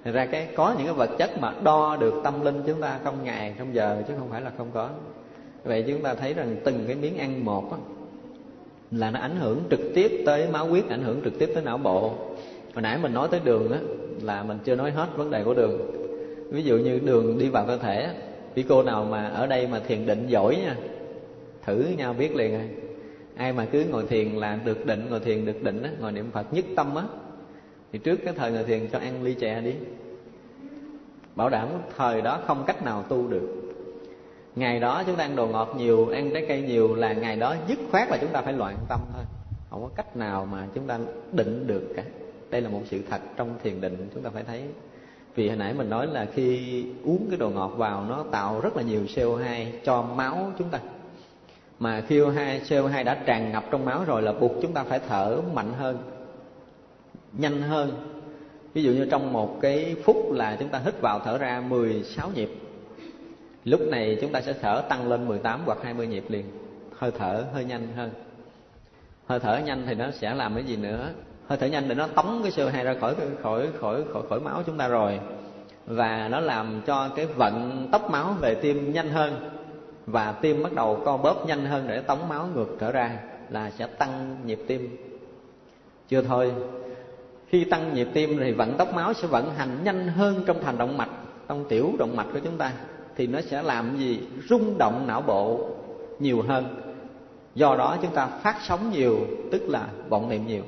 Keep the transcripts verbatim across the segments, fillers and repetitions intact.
Thật ra cái có những cái vật chất mà đo được tâm linh chúng ta không ngày không giờ, chứ không phải là không có. Vậy chúng ta thấy rằng từng cái miếng ăn một á, là nó ảnh hưởng trực tiếp tới máu huyết, ảnh hưởng trực tiếp tới não bộ. Hồi nãy mình nói tới đường á, là mình chưa nói hết vấn đề của đường. Ví dụ như đường đi vào cơ thể, vì cô nào mà ở đây mà thiền định giỏi nha, thử nhau biết liền rồi. Ai mà cứ ngồi thiền là được định, ngồi thiền được định á, ngồi niệm Phật nhất tâm á, thì trước cái thời ngồi thiền cho ăn ly chè đi, bảo đảm thời đó không cách nào tu được. Ngày đó chúng ta ăn đồ ngọt nhiều, ăn trái cây nhiều là ngày đó dứt khoát là chúng ta phải loạn tâm thôi, không có cách nào mà chúng ta định được cả. Đây là một sự thật trong thiền định chúng ta phải thấy. Vì hồi nãy mình nói là khi uống cái đồ ngọt vào, nó tạo rất là nhiều xê o hai cho máu chúng ta. Mà xê o hai, xê o hai đã tràn ngập trong máu rồi là buộc chúng ta phải thở mạnh hơn, nhanh hơn. Ví dụ như trong một cái phút là chúng ta hít vào thở ra mười sáu nhịp, lúc này chúng ta sẽ thở tăng lên mười tám hoặc hai mươi nhịp liền. Hơi thở hơi nhanh hơn. Hơi thở nhanh thì nó sẽ làm cái gì nữa? Hơi thở nhanh để nó tống cái xê o hai ra khỏi khỏi khỏi khỏi khỏi máu chúng ta rồi, và nó làm cho cái vận tốc máu về tim nhanh hơn, và tim bắt đầu co bóp nhanh hơn để tống máu ngược trở ra, là sẽ tăng nhịp tim. Chưa thôi, khi tăng nhịp tim thì vận tốc máu sẽ vận hành nhanh hơn trong thành động mạch, trong tiểu động mạch của chúng ta, thì nó sẽ làm gì? Rung động não bộ nhiều hơn. Do đó chúng ta phát sóng nhiều, tức là vọng niệm nhiều.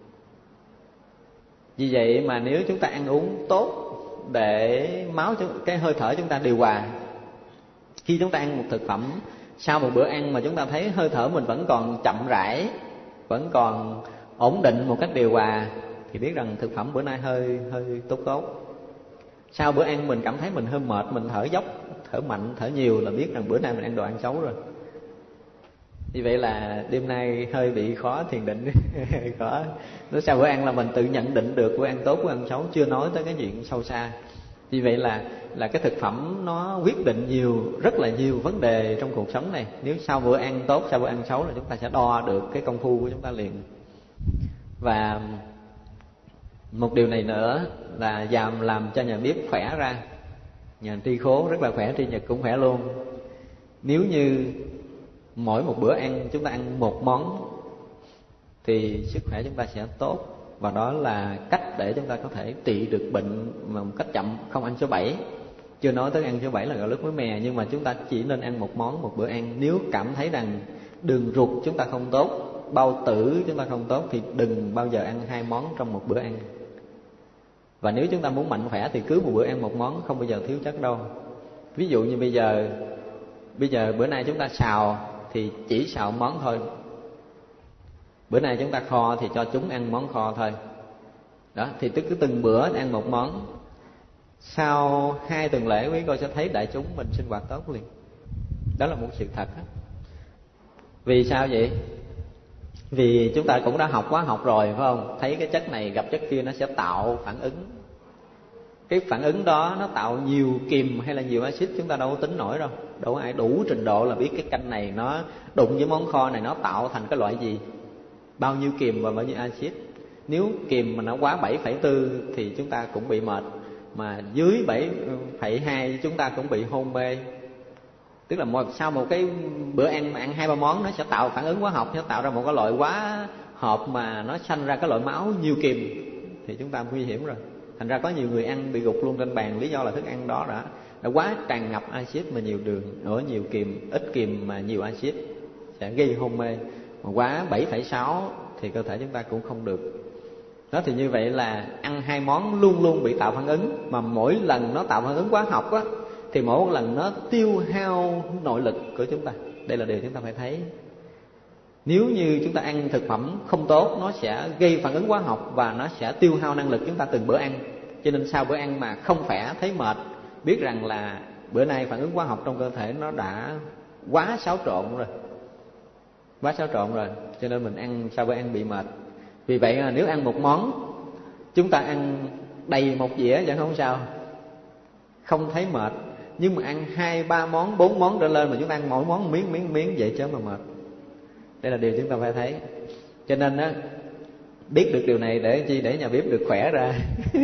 Vì vậy mà nếu chúng ta ăn uống tốt để máu, cái hơi thở chúng ta điều hòa, khi chúng ta ăn một thực phẩm, sau một bữa ăn mà chúng ta thấy hơi thở mình vẫn còn chậm rãi, vẫn còn ổn định một cách điều hòa, thì biết rằng thực phẩm bữa nay hơi hơi tốt tốt. Sau bữa ăn mình cảm thấy mình hơi mệt, mình thở dốc, thở mạnh, thở nhiều, là biết rằng bữa nay mình ăn đồ ăn xấu rồi. Như vậy là đêm nay hơi bị khó thiền định. Khó. Nói sau bữa ăn là mình tự nhận định được bữa ăn tốt, bữa ăn xấu, chưa nói tới cái chuyện sâu xa. Vì vậy là là cái thực phẩm nó quyết định nhiều, rất là nhiều vấn đề trong cuộc sống này. Nếu sau bữa ăn tốt, sau bữa ăn xấu là chúng ta sẽ đo được cái công phu của chúng ta liền. Và một điều này nữa là dàm làm cho nhà bếp khỏe ra. Nhà Tri Khố rất là khỏe, Tri Nhật cũng khỏe luôn. Nếu như mỗi một bữa ăn chúng ta ăn một món thì sức khỏe chúng ta sẽ tốt. Và đó là cách để chúng ta có thể trị được bệnh mà một cách chậm, không ăn số bảy. Chưa nói tới ăn số bảy là gạo lứt muối mè, nhưng mà chúng ta chỉ nên ăn một món một bữa ăn. Nếu cảm thấy rằng đường ruột chúng ta không tốt, bao tử chúng ta không tốt, thì đừng bao giờ ăn hai món trong một bữa ăn. Và nếu chúng ta muốn mạnh khỏe thì cứ một bữa ăn một món, không bao giờ thiếu chất đâu. Ví dụ như bây giờ Bây giờ bữa nay chúng ta xào thì chỉ xào món thôi. Bữa nay chúng ta kho thì cho chúng ăn món kho thôi. Đó, thì tức cứ từng bữa ăn một món. Sau hai tuần lễ quý cô sẽ thấy đại chúng mình sinh hoạt tốt liền. Đó là một sự thật đó. Vì sao vậy? Vì chúng ta cũng đã học quá học rồi, phải không? Thấy cái chất này gặp chất kia nó sẽ tạo phản ứng. Cái phản ứng đó nó tạo nhiều kiềm hay là nhiều axit chúng ta đâu có tính nổi đâu. Đâu có ai đủ trình độ là biết cái canh này nó đụng với món kho này nó tạo thành cái loại gì, bao nhiêu kiềm và bao nhiêu axit. Nếu kiềm mà nó quá bảy phẩy bốn thì chúng ta cũng bị mệt, mà dưới bảy phẩy hai chúng ta cũng bị hôn mê. Tức là một, sau một cái bữa ăn mà ăn hai ba món, nó sẽ tạo phản ứng hóa học, nó tạo ra một cái loại hóa hợp mà nó sanh ra cái loại máu nhiều kiềm, thì chúng ta nguy hiểm rồi. Thành ra có nhiều người ăn bị gục luôn trên bàn, lý do là thức ăn đó đã, đã quá tràn ngập axit mà nhiều đường, ở nhiều kiềm, ít kiềm mà nhiều axit sẽ gây hôn mê. Mà quá bảy phẩy sáu thì cơ thể chúng ta cũng không được. Đó, thì như vậy là ăn hai món luôn luôn bị tạo phản ứng, mà mỗi lần nó tạo phản ứng hóa học á, thì mỗi một lần nó tiêu hao nội lực của chúng ta. Đây là điều chúng ta phải thấy. Nếu như chúng ta ăn thực phẩm không tốt, nó sẽ gây phản ứng hóa học và nó sẽ tiêu hao năng lực chúng ta từng bữa ăn. Cho nên sau bữa ăn mà không khỏe, thấy mệt, biết rằng là bữa nay phản ứng hóa học trong cơ thể nó đã quá xáo trộn rồi. Quá xáo trộn rồi, cho nên mình ăn sau bữa ăn bị mệt. Vì vậy là nếu ăn một món, chúng ta ăn đầy một dĩa chẳng không sao, không thấy mệt. Nhưng mà ăn hai ba món, bốn món trở lên mà chúng ta ăn mỗi món miếng miếng miếng vậy chứ mà mệt. Đây là điều chúng ta phải thấy. Cho nên á, biết được điều này để chi? Để nhà bếp được khỏe ra.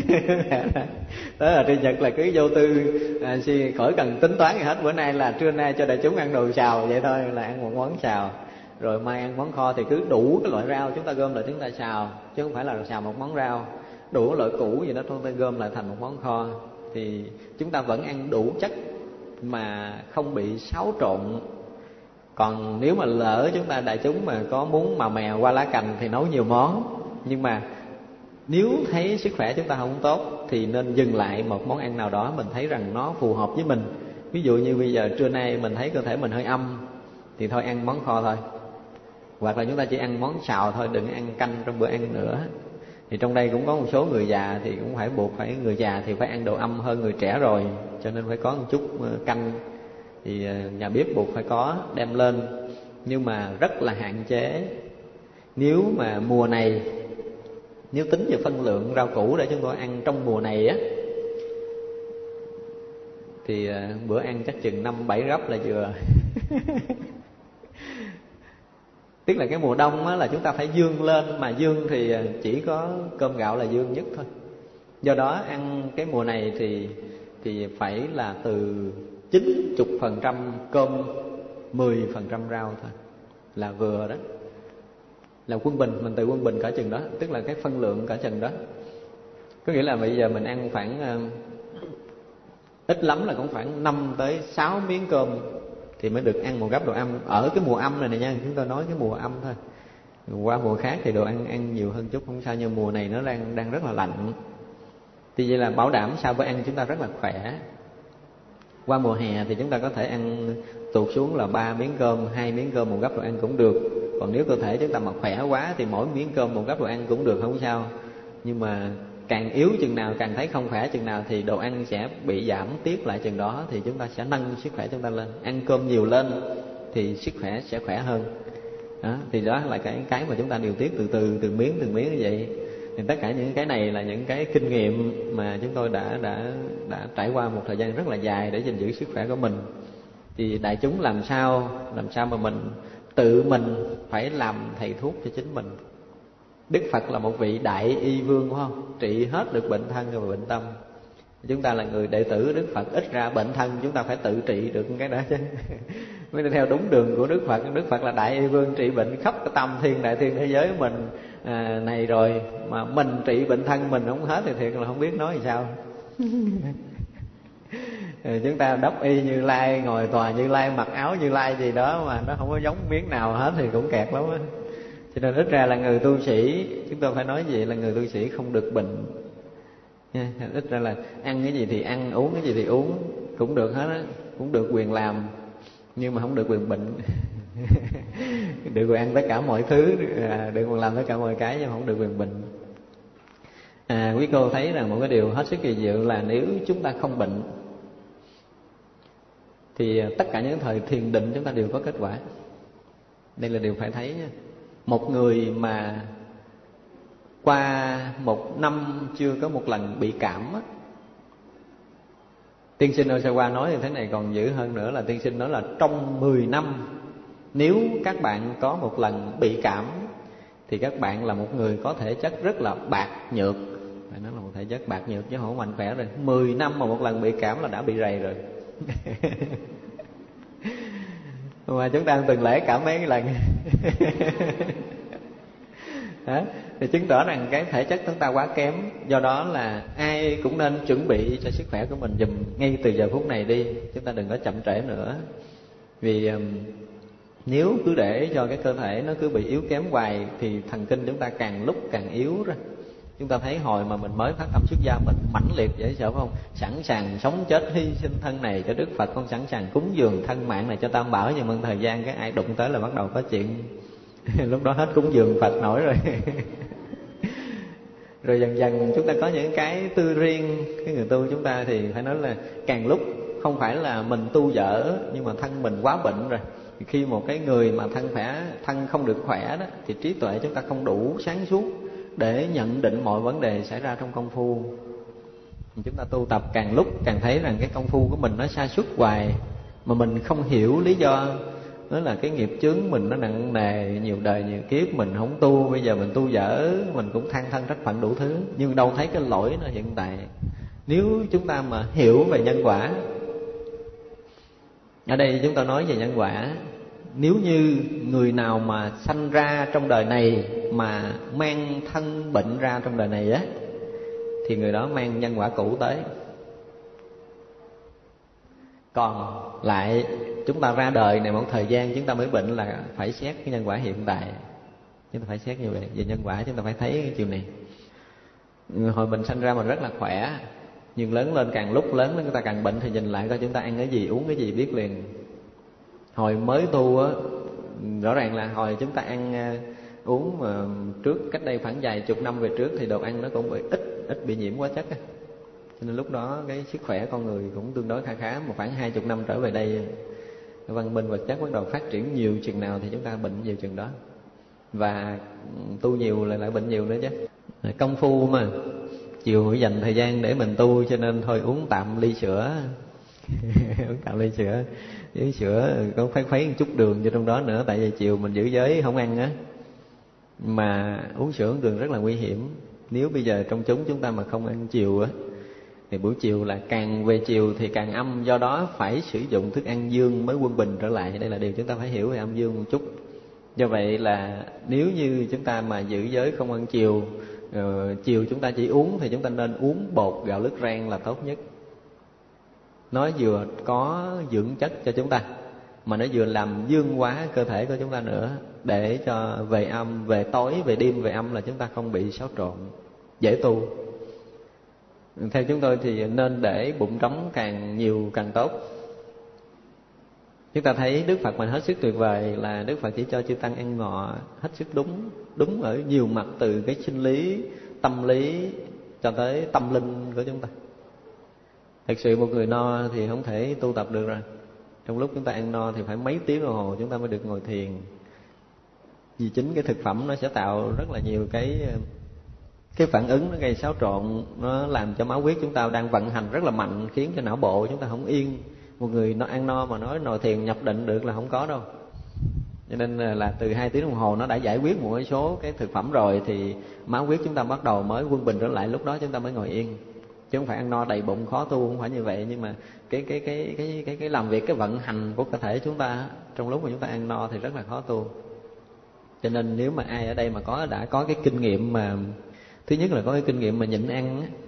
Đó là trên Nhật là cứ vô tư, à, khỏi cần tính toán gì hết. Bữa nay là trưa nay cho đại chúng ăn đồ xào vậy thôi, là ăn một món xào. Rồi mai ăn món kho thì cứ đủ cái loại rau chúng ta gom lại chúng ta xào, chứ không phải là xào một món rau. Đủ loại củ gì đó chúng ta gom lại thành một món kho. Thì chúng ta vẫn ăn đủ chất mà không bị xáo trộn. Còn nếu mà lỡ chúng ta đại chúng mà có muốn màu mè qua lá cành thì nấu nhiều món. Nhưng mà nếu thấy sức khỏe chúng ta không tốt thì nên dừng lại một món ăn nào đó mình thấy rằng nó phù hợp với mình. Ví dụ như bây giờ trưa nay mình thấy cơ thể mình hơi âm thì thôi ăn món kho thôi. Hoặc là chúng ta chỉ ăn món xào thôi, đừng ăn canh trong bữa ăn nữa. Thì trong đây cũng có một số người già thì cũng phải buộc phải, người già thì phải ăn đồ âm hơn người trẻ rồi, cho nên phải có một chút canh. Thì nhà bếp buộc phải có đem lên, nhưng mà rất là hạn chế. Nếu mà mùa này, nếu tính về phân lượng rau củ để chúng tôi ăn trong mùa này á, thì bữa ăn chắc chừng năm bảy gấp là vừa. Tức là cái mùa đông á, là chúng ta phải dương lên, mà dương thì chỉ có cơm gạo là dương nhất thôi. Do đó ăn cái mùa này thì thì phải là từ chín mươi phần trăm cơm, mười phần trăm rau thôi là vừa đó. Là quân bình, mình từ quân bình cỡ chừng đó, tức là cái phân lượng cỡ chừng đó. Có nghĩa là bây giờ mình ăn khoảng ít lắm là cũng khoảng năm tới sáu miếng cơm thì mới được ăn một gắp đồ ăn. Ở cái mùa âm này này nha, chúng tôi nói cái mùa âm thôi. Qua mùa khác thì đồ ăn ăn nhiều hơn chút không sao, nhưng mùa này nó đang đang rất là lạnh. Thì vậy là bảo đảm sau bữa ăn chúng ta rất là khỏe. Qua mùa hè thì chúng ta có thể ăn tụt xuống là ba miếng cơm, hai miếng cơm một gắp đồ ăn cũng được. Còn nếu cơ thể chúng ta mà khỏe quá thì mỗi miếng cơm một gắp đồ ăn cũng được, không sao. Nhưng mà càng yếu chừng nào, càng thấy không khỏe chừng nào thì đồ ăn sẽ bị giảm tiết lại chừng đó, thì chúng ta sẽ nâng sức khỏe chúng ta lên. Ăn cơm nhiều lên thì sức khỏe sẽ khỏe hơn. Đó, thì đó là cái cái mà chúng ta điều tiết từ từ, từng miếng từng miếng như vậy. Thì tất cả những cái này là những cái kinh nghiệm mà chúng tôi đã đã đã trải qua một thời gian rất là dài để gìn giữ sức khỏe của mình. Thì đại chúng làm sao làm sao mà mình tự mình phải làm thầy thuốc cho chính mình. Đức Phật là một vị đại y vương, phải không? Trị hết được bệnh thân và bệnh tâm. Chúng ta là người đệ tử Đức Phật, ít ra bệnh thân chúng ta phải tự trị được cái đó chứ. Mới theo đúng đường của Đức Phật. Đức Phật là đại y vương, trị bệnh khắp cái tâm thiên đại thiên thế giới mình à, này rồi. Mà mình trị bệnh thân mình không hết thì thiệt là không biết nói gì sao. Chúng ta đắp y Như Lai, ngồi tòa Như Lai, mặc áo Như Lai gì đó mà nó không có giống miếng nào hết thì cũng kẹt lắm á. Cho nên ít ra là người tu sĩ, chúng tôi phải nói gì là người tu sĩ không được bệnh. Ít ra là ăn cái gì thì ăn, uống cái gì thì uống, cũng được hết á, cũng được quyền làm, nhưng mà không được quyền bệnh. Được quyền ăn tất cả mọi thứ, à, được quyền làm tất cả mọi cái, nhưng mà không được quyền bệnh. À, quý cô thấy rằng một cái điều hết sức kỳ diệu là nếu chúng ta không bệnh thì tất cả những thời thiền định chúng ta đều có kết quả. Đây là điều phải thấy nha. Một người mà qua một năm chưa có một lần bị cảm á, tiên sinh Osawa nói như thế này còn dữ hơn nữa, là tiên sinh nói là trong mười năm nếu các bạn có một lần bị cảm thì các bạn là một người có thể chất rất là bạc nhược. Phải nói là một thể chất bạc nhược chứ không mạnh khỏe rồi. Mười năm mà một lần bị cảm là đã bị rầy rồi. Mà chúng ta từng lễ cảm mấy lần. Đó, thì chứng tỏ rằng cái thể chất chúng ta quá kém. Do đó là ai cũng nên chuẩn bị cho sức khỏe của mình dùm ngay từ giờ phút này đi. Chúng ta đừng có chậm trễ nữa. Vì um, nếu cứ để cho cái cơ thể nó cứ bị yếu kém hoài thì thần kinh chúng ta càng lúc càng yếu ra. Chúng ta thấy hồi mà mình mới phát âm xuất gia mình mãnh liệt dễ sợ không? Sẵn sàng sống chết hy sinh thân này cho Đức Phật, con sẵn sàng cúng dường thân mạng này cho Tam Bảo. Nhưng mà thời gian cái ai đụng tới là bắt đầu có chuyện. Lúc đó hết cúng dường Phật nổi rồi. Rồi dần dần chúng ta có những cái tư riêng. Cái người tu chúng ta thì phải nói là càng lúc không phải là mình tu dở, nhưng mà thân mình quá bệnh rồi. Thì khi một cái người mà thân khỏe, thân không được khỏe đó, thì trí tuệ chúng ta không đủ sáng suốt để nhận định mọi vấn đề xảy ra trong công phu. Chúng ta tu tập càng lúc càng thấy rằng cái công phu của mình nó sa sút hoài, mà mình không hiểu lý do Đó là cái nghiệp chướng mình nó nặng nề, nhiều đời nhiều kiếp mình không tu, bây giờ mình tu dở, mình cũng than thân trách phận đủ thứ, nhưng đâu thấy cái lỗi nó hiện tại. Nếu chúng ta mà hiểu về nhân quả, ở đây chúng ta nói về nhân quả, nếu như người nào mà sanh ra trong đời này mà mang thân bệnh ra trong đời này á, thì người đó mang nhân quả cũ tới. Còn lại chúng ta ra đời này một thời gian chúng ta mới bệnh là phải xét cái nhân quả hiện tại. Chúng ta phải xét như vậy. Về nhân quả chúng ta phải thấy cái chiều này. Hồi mình sanh ra mình rất là khỏe, nhưng lớn lên càng lúc lớn lên chúng ta càng bệnh, thì nhìn lại coi chúng ta ăn cái gì, uống cái gì biết liền. Hồi mới tu á, rõ ràng là hồi chúng ta ăn uống mà trước cách đây khoảng vài chục năm về trước thì đồ ăn nó cũng bị ít ít bị nhiễm hóa chất á. Cho nên lúc đó cái sức khỏe con người cũng tương đối khá khá. Một khoảng hai chục năm trở về đây, văn minh vật chất bắt đầu phát triển nhiều chừng nào thì chúng ta bệnh nhiều chừng đó. Và tu nhiều lại lại bệnh nhiều nữa chứ. Công phu mà chiều phải dành thời gian để mình tu, cho nên thôi uống tạm ly sữa uống tạm ly sữa với sữa có khuấy khuấy một chút đường vô trong đó nữa. Tại vì chiều mình giữ giới không ăn á, mà uống sữa uống đường rất là nguy hiểm. Nếu bây giờ trong chúng chúng ta mà không ăn chiều á, thì buổi chiều là càng về chiều thì càng âm. Do đó phải sử dụng thức ăn dương mới quân bình trở lại. Đây là điều chúng ta phải hiểu về âm dương một chút. Do vậy là nếu như chúng ta mà giữ giới không ăn chiều, uh, chiều chúng ta chỉ uống, thì chúng ta nên uống bột gạo lứt rang là tốt nhất. Nó vừa có dưỡng chất cho chúng ta, mà nó vừa làm dương hóa cơ thể của chúng ta nữa, để cho về âm, về tối, về đêm, về âm là chúng ta không bị xáo trộn, dễ tu. Theo chúng tôi thì nên để bụng trống càng nhiều càng tốt. Chúng ta thấy Đức Phật mình hết sức tuyệt vời là Đức Phật chỉ cho chư tăng ăn ngọ hết sức đúng, đúng ở nhiều mặt, từ cái sinh lý, tâm lý cho tới tâm linh của chúng ta. Thật sự một người no thì không thể tu tập được rồi. Trong lúc chúng ta ăn no thì phải mấy tiếng đồng hồ chúng ta mới được ngồi thiền. Vì chính cái thực phẩm nó sẽ tạo rất là nhiều cái cái phản ứng, nó gây xáo trộn, nó làm cho máu huyết chúng ta đang vận hành rất là mạnh, khiến cho não bộ chúng ta không yên. Một người nó ăn no mà nói ngồi thiền nhập định được là không có đâu. Cho nên là từ hai tiếng đồng hồ nó đã giải quyết một số cái thực phẩm rồi, thì máu huyết chúng ta bắt đầu mới quân bình trở lại, lúc đó chúng ta mới ngồi yên. Chứ không phải ăn no đầy bụng khó tu, không phải như vậy. Nhưng mà cái cái cái cái cái cái làm việc, cái vận hành của cơ thể chúng ta trong lúc mà chúng ta ăn no thì rất là khó tu. Cho nên nếu mà ai ở đây mà có đã có cái kinh nghiệm mà thứ nhất là có cái kinh nghiệm mà nhịn ăn á,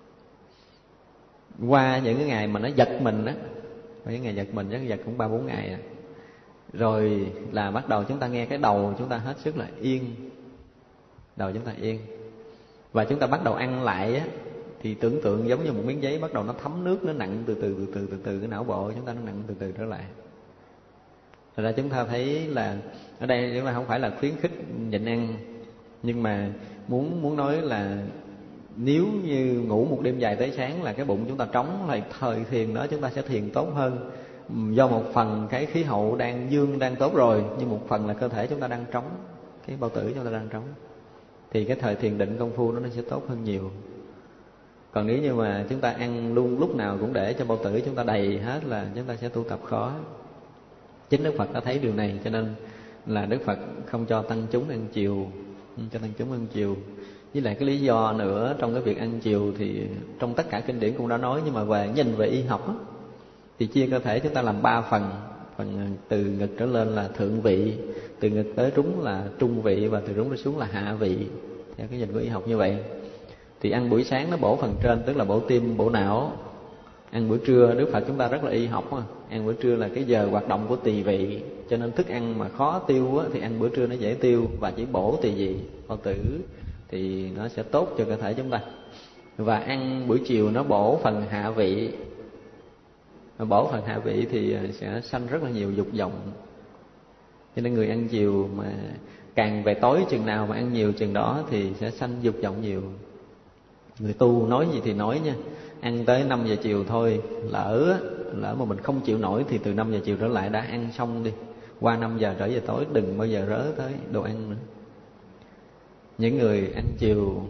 qua những cái ngày mà nó giật mình á, cái ngày giật mình chắc giật cũng ba bốn ngày à, rồi là bắt đầu chúng ta nghe cái đầu chúng ta hết sức là yên, đầu chúng ta yên, và chúng ta bắt đầu ăn lại á, thì tưởng tượng giống như một miếng giấy bắt đầu nó thấm nước, nó nặng từ từ từ từ từ từ cái não bộ chúng ta nó nặng từ từ trở lại. Thật ra chúng ta thấy là ở đây chúng ta không phải là khuyến khích nhịn ăn, nhưng mà muốn muốn nói là nếu như ngủ một đêm dài tới sáng là cái bụng chúng ta trống, là thời thiền đó chúng ta sẽ thiền tốt hơn. Do một phần cái khí hậu đang dương đang tốt rồi, nhưng một phần là cơ thể chúng ta đang trống, cái bao tử chúng ta đang trống, thì cái thời thiền định công phu nó sẽ tốt hơn nhiều. Còn nếu như mà chúng ta ăn luôn lúc nào cũng để cho bao tử chúng ta đầy hết là chúng ta sẽ tu tập khó. Chính Đức Phật đã thấy điều này, cho nên là Đức Phật không cho tăng chúng ăn chiều, cho tăng chúng ăn chiều. Với lại cái lý do nữa trong cái việc ăn chiều thì trong tất cả kinh điển cũng đã nói, nhưng mà về nhìn về y học á, thì chia cơ thể chúng ta làm ba phần. Phần từ ngực trở lên là thượng vị, từ ngực tới trúng là trung vị, và từ trúng tới xuống là hạ vị. Theo cái nhìn của y học như vậy. Thì ăn buổi sáng nó bổ phần trên, tức là bổ tim, bổ não. Ăn buổi trưa, Đức Phật chúng ta rất là y học á, ăn buổi trưa là cái giờ hoạt động của tỳ vị, cho nên thức ăn mà khó tiêu á, thì ăn bữa trưa nó dễ tiêu và chỉ bổ tỳ vị, bao tử, thì nó sẽ tốt cho cơ thể chúng ta. Và ăn buổi chiều nó bổ phần hạ vị, bổ phần hạ vị thì sẽ sanh rất là nhiều dục vọng. Cho nên người ăn chiều mà càng về tối chừng nào mà ăn nhiều chừng đó thì sẽ sanh dục vọng nhiều. Người tu nói gì thì nói nha, ăn tới năm giờ chiều thôi, lỡ lỡ mà mình không chịu nổi thì từ năm giờ chiều trở lại đã ăn xong đi, qua năm giờ trở về tối đừng bao giờ rớ tới đồ ăn nữa. Những người ăn chiều,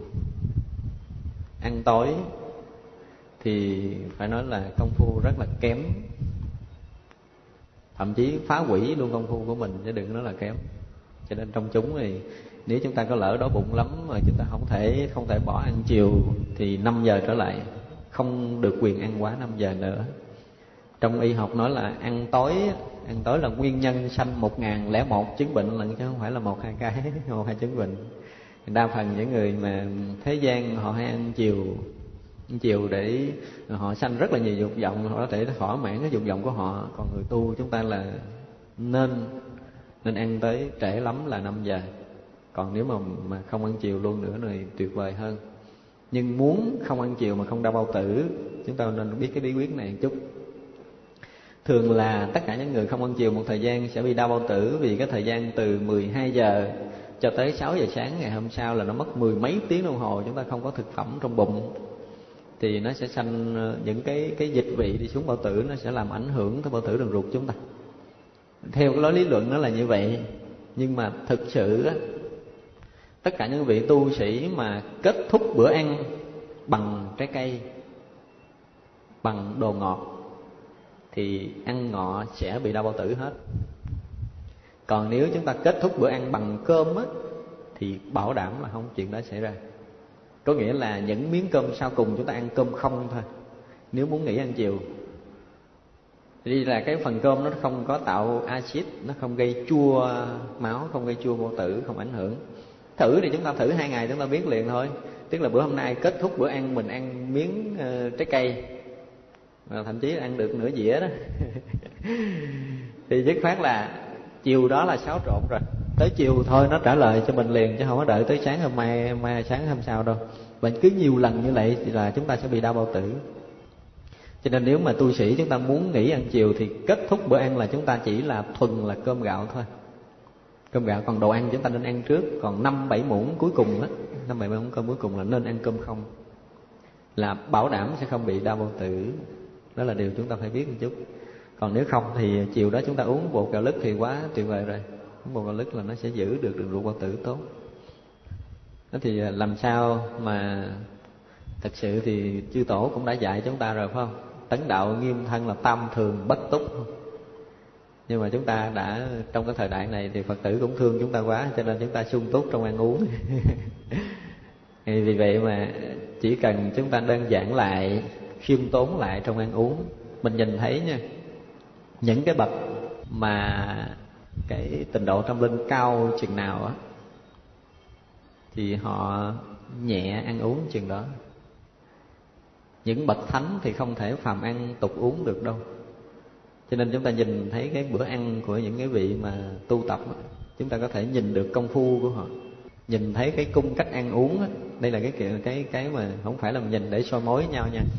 ăn tối thì phải nói là công phu rất là kém. thậm chí phá hủy luôn công phu của mình chứ đừng nói là kém. Cho nên trong chúng thì nếu chúng ta có lỡ đói bụng lắm mà chúng ta không thể không thể bỏ ăn chiều thì năm giờ trở lại, không được quyền ăn quá năm giờ nữa. Trong y học nói là ăn tối, ăn tối là nguyên nhân sanh một ngàn lẻ một chứng bệnh lận, chứ không phải là một hai cái một hai chứng bệnh. Đa phần những người mà thế gian họ hay ăn chiều, ăn chiều để họ sanh rất là nhiều dục vọng, họ có thể thỏa mãn cái dục vọng của họ. Còn người tu chúng ta là nên nên ăn tới trễ lắm là năm giờ. Còn nếu mà mà không ăn chiều luôn nữa thì tuyệt vời hơn. Nhưng muốn không ăn chiều mà không đau bao tử, chúng ta nên biết cái bí quyết này một chút. Thường là tất cả những người không ăn chiều một thời gian sẽ bị đau bao tử, vì cái thời gian từ mười hai giờ cho tới sáu giờ sáng ngày hôm sau là nó mất mười mấy tiếng đồng hồ chúng ta không có thực phẩm trong bụng, thì nó sẽ sanh những cái cái dịch vị đi xuống bao tử, nó sẽ làm ảnh hưởng tới bao tử đường ruột chúng ta. Theo cái lối lý luận nó là như vậy, nhưng mà thực sự á, tất cả những vị tu sĩ mà kết thúc bữa ăn bằng trái cây, bằng đồ ngọt thì ăn ngọ sẽ bị đau bao tử hết. Còn nếu chúng ta kết thúc bữa ăn bằng cơm á, thì bảo đảm là không chuyện đó xảy ra. Có nghĩa là những miếng cơm sau cùng chúng ta ăn cơm không thôi, nếu muốn nghỉ ăn chiều. Vì là cái phần cơm nó không có tạo axit, nó không gây chua máu, không gây chua bao tử, không ảnh hưởng. Thử thì chúng ta thử hai ngày chúng ta biết liền thôi. Tức là bữa hôm nay kết thúc bữa ăn mình ăn miếng uh, trái cây, và thậm chí ăn được nửa dĩa đó thì dứt khoát là chiều đó là xáo trộn rồi. Tới chiều thôi nó trả lời cho mình liền, chứ không có đợi tới sáng hôm mai, mai sáng hôm sau đâu. Và cứ nhiều lần như vậy thì là chúng ta sẽ bị đau bao tử. Cho nên nếu mà tu sĩ chúng ta muốn nghỉ ăn chiều thì kết thúc bữa ăn là chúng ta chỉ là thuần là cơm gạo thôi. Cơm gạo, còn đồ ăn chúng ta nên ăn trước. Còn năm bảy muỗng cuối cùng đó, năm bảy muỗng cơm cuối cùng là nên ăn cơm không, là bảo đảm sẽ không bị đau bao tử. Đó là điều chúng ta phải biết một chút. Còn nếu không thì chiều đó chúng ta uống bột gạo lứt thì quá tuyệt vời rồi. Uống bột gạo lứt là nó sẽ giữ được đường ruột bao tử tốt. Đó thì làm sao mà thật sự thì chư tổ cũng đã dạy chúng ta rồi phải không? Tấn đạo nghiêm thân là tam thường bất túc. Nhưng mà chúng ta đã trong cái thời đại này thì Phật tử cũng thương chúng ta quá, cho nên chúng ta sung túc trong ăn uống. Vì vậy mà chỉ cần chúng ta đơn giản lại, khiêm tốn lại trong ăn uống. Mình nhìn thấy nha, những cái bậc mà cái trình độ tâm linh cao chừng nào á thì họ nhẹ ăn uống chừng đó. Những bậc thánh thì không thể phàm ăn tục uống được đâu. Cho nên chúng ta nhìn thấy cái bữa ăn của những cái vị mà tu tập, chúng ta có thể nhìn được công phu của họ, nhìn thấy cái cung cách ăn uống á. Đây là cái kiểu cái cái mà không phải là mình nhìn để soi mối nhau nha.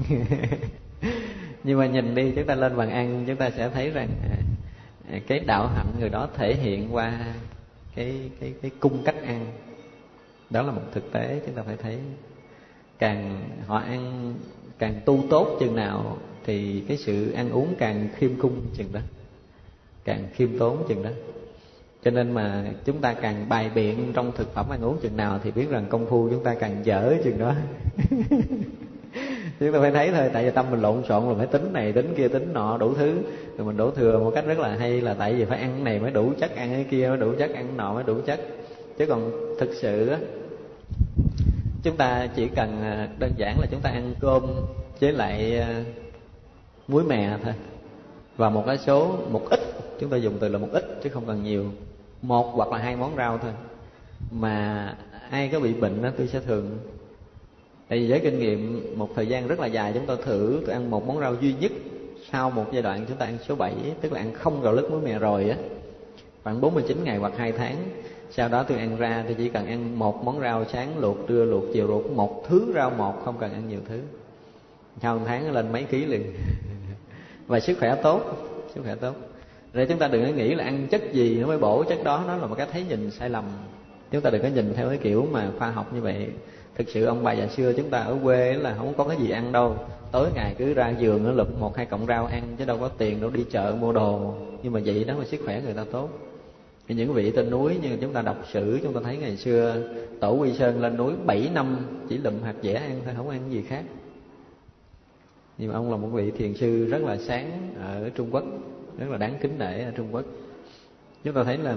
Nhưng mà nhìn đi, chúng ta lên bàn ăn chúng ta sẽ thấy rằng cái đạo hạnh người đó thể hiện qua cái cái cái cung cách ăn. Đó là một thực tế chúng ta phải thấy. Càng họ ăn càng tu tốt chừng nào thì cái sự ăn uống càng khiêm cung chừng đó, càng khiêm tốn chừng đó. Cho nên mà chúng ta càng bài biện trong thực phẩm ăn uống chừng nào thì biết rằng công phu chúng ta càng dở chừng đó. Chúng ta phải thấy thôi, tại vì tâm mình lộn xộn rồi phải tính này tính kia tính nọ đủ thứ, rồi mình đổ thừa một cách rất là hay là tại vì phải ăn cái này mới đủ chất, ăn cái kia mới đủ chất, ăn cái nọ mới đủ chất. Chứ còn thực sự á, chúng ta chỉ cần đơn giản là chúng ta ăn cơm với lại muối mè thôi, và một cái số một ít, chúng ta dùng từ là một ít chứ không cần nhiều, một hoặc là hai món rau thôi. Mà ai có bị bệnh đó tôi sẽ thường, tại vì với kinh nghiệm một thời gian rất là dài chúng tôi thử, tôi ăn một món rau duy nhất. Sau một giai đoạn chúng ta ăn số bảy, tức là ăn không gạo lứt muối mè rồi á, khoảng bốn mươi chín ngày hoặc hai tháng. Sau đó tôi ăn ra tôi chỉ cần ăn một món rau, sáng luộc, trưa luộc, chiều luộc, một thứ rau một, không cần ăn nhiều thứ. Sau một tháng lên mấy ký liền. Và sức khỏe tốt, sức khỏe tốt. Rồi chúng ta đừng có nghĩ là ăn chất gì nó mới bổ chất đó, nó là một cái thấy nhìn sai lầm. Chúng ta đừng có nhìn theo cái kiểu mà khoa học như vậy. Thực sự ông bà già xưa chúng ta ở quê là không có cái gì ăn đâu, tối ngày cứ ra vườn nó lụm một hai cọng rau ăn, chứ đâu có tiền đâu đi chợ mua đồ. Nhưng mà vậy đó mà sức khỏe người ta tốt. Những vị trên núi như chúng ta đọc sử, chúng ta thấy ngày xưa Tổ Quy Sơn lên núi bảy năm chỉ lụm hạt dẻ ăn thôi, không ăn gì khác. Nhưng mà ông là một vị thiền sư rất là sáng ở Trung Quốc, rất là đáng kính nể ở Trung Quốc. Chúng ta thấy là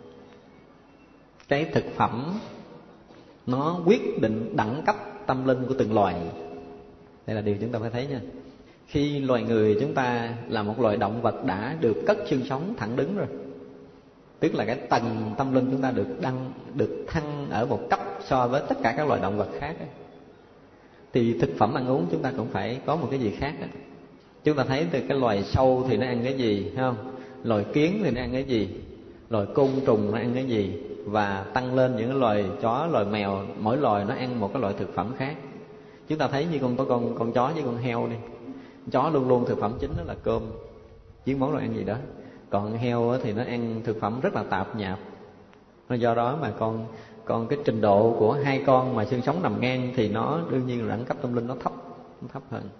cái thực phẩm nó quyết định đẳng cấp tâm linh của từng loài. Đây là điều chúng ta phải thấy nha. Khi loài người chúng ta là một loài động vật đã được cất xương sống thẳng đứng rồi, tức là cái tầng tâm linh chúng ta được đăng được thăng ở một cấp so với tất cả các loài động vật khác ấy, thì thực phẩm ăn uống chúng ta cũng phải có một cái gì khác ấy. Chúng ta thấy từ cái loài sâu thì nó ăn cái gì, thấy không? Loài kiến thì nó ăn cái gì, loài côn trùng nó ăn cái gì, và tăng lên những cái loài chó, loài mèo, mỗi loài nó ăn một cái loại thực phẩm khác. Chúng ta thấy như con có con con chó với con heo đi, chó luôn luôn thực phẩm chính đó là cơm, chiến món rồi ăn gì đó. Còn heo thì nó ăn thực phẩm rất là tạp nhạp. Do đó mà con con cái trình độ của hai con mà xương sống nằm ngang thì nó đương nhiên là đẳng cấp tâm linh nó thấp, nó thấp hơn.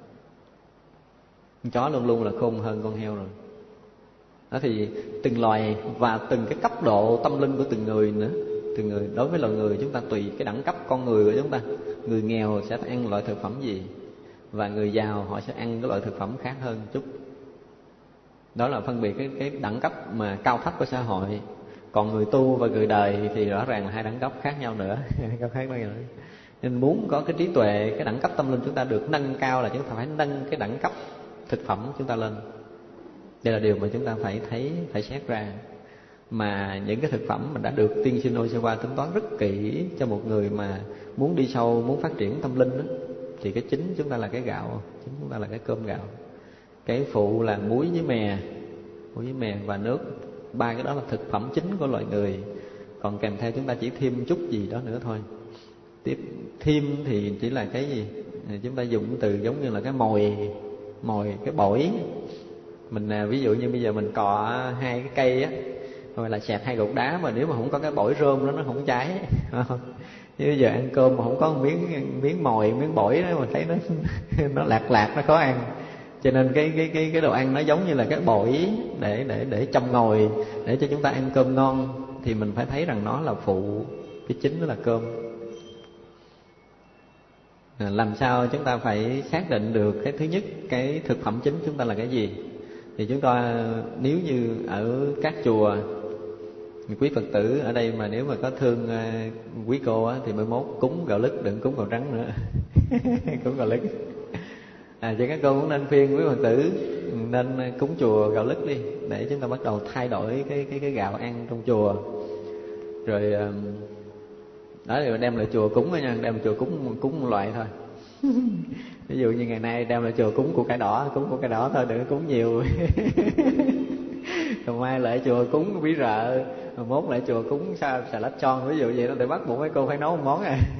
Con chó luôn luôn là khôn hơn con heo rồi. Đó thì từng loài và từng cái cấp độ tâm linh của từng người nữa. Từng người, đối với loài người chúng ta tùy cái đẳng cấp con người của chúng ta. Người nghèo sẽ ăn loại thực phẩm gì, và người giàu họ sẽ ăn cái loại thực phẩm khác hơn chút. Đó là phân biệt cái, cái đẳng cấp mà cao thấp của xã hội. Còn người tu và người đời thì rõ ràng là hai đẳng cấp khác nhau nữa. Cấp khác nhau nữa. Nên muốn có cái trí tuệ, cái đẳng cấp tâm linh chúng ta được nâng cao là chúng ta phải nâng cái đẳng cấp thực phẩm chúng ta lên. Đây là điều mà chúng ta phải thấy, phải xét ra. Mà những cái thực phẩm mà đã được tiên sinh Oshawa tính toán rất kỹ cho một người mà muốn đi sâu, muốn phát triển tâm linh đó, thì cái chính chúng ta là cái gạo, chính chúng ta là cái cơm gạo. Cái phụ là muối với mè, muối với mè và nước. Ba cái đó là thực phẩm chính của loài người. Còn kèm theo chúng ta chỉ thêm chút gì đó nữa thôi. Tiếp thêm thì chỉ là cái gì? Chúng ta dùng từ giống như là cái mồi, mồi cái bổi. Mình ví dụ như bây giờ mình cọ hai cái cây á, rồi là xẹt hai cục đá, mà nếu mà không có cái bổi rơm đó nó không cháy. Chứ bây giờ ăn cơm mà không có một miếng miếng mồi, miếng bổi đó, mình thấy nó nó lạc lạc, nó khó ăn. Cho nên cái cái cái cái đồ ăn nó giống như là cái bổi để để để châm ngòi để cho chúng ta ăn cơm ngon, thì mình phải thấy rằng nó là phụ, cái chính đó là cơm. À, làm sao chúng ta phải xác định được cái thứ nhất, cái thực phẩm chính chúng ta là cái gì? Thì chúng ta nếu như ở các chùa, quý Phật tử ở đây mà nếu mà có thương uh, quý cô á, thì mới mốt cúng gạo lứt, đừng cúng gạo trắng nữa. Cúng gạo lứt. À, cho các cô cũng nên phiên quý Phật tử nên cúng chùa gạo lứt đi, để chúng ta bắt đầu thay đổi cái cái cái gạo ăn trong chùa. Rồi uh, đó thì đem lại chùa cúng thôi nha, đem chùa cúng cúng một loại thôi. Ví dụ như ngày nay đem lại chùa cúng củ cải đỏ, cúng củ cải đỏ thôi, đừng cúng nhiều. Còn mai lại chùa cúng bí rợ, rồi mốt lại chùa cúng xà, xà lách chon, ví dụ vậy đó, để bắt buộc mấy cô phải nấu một món à.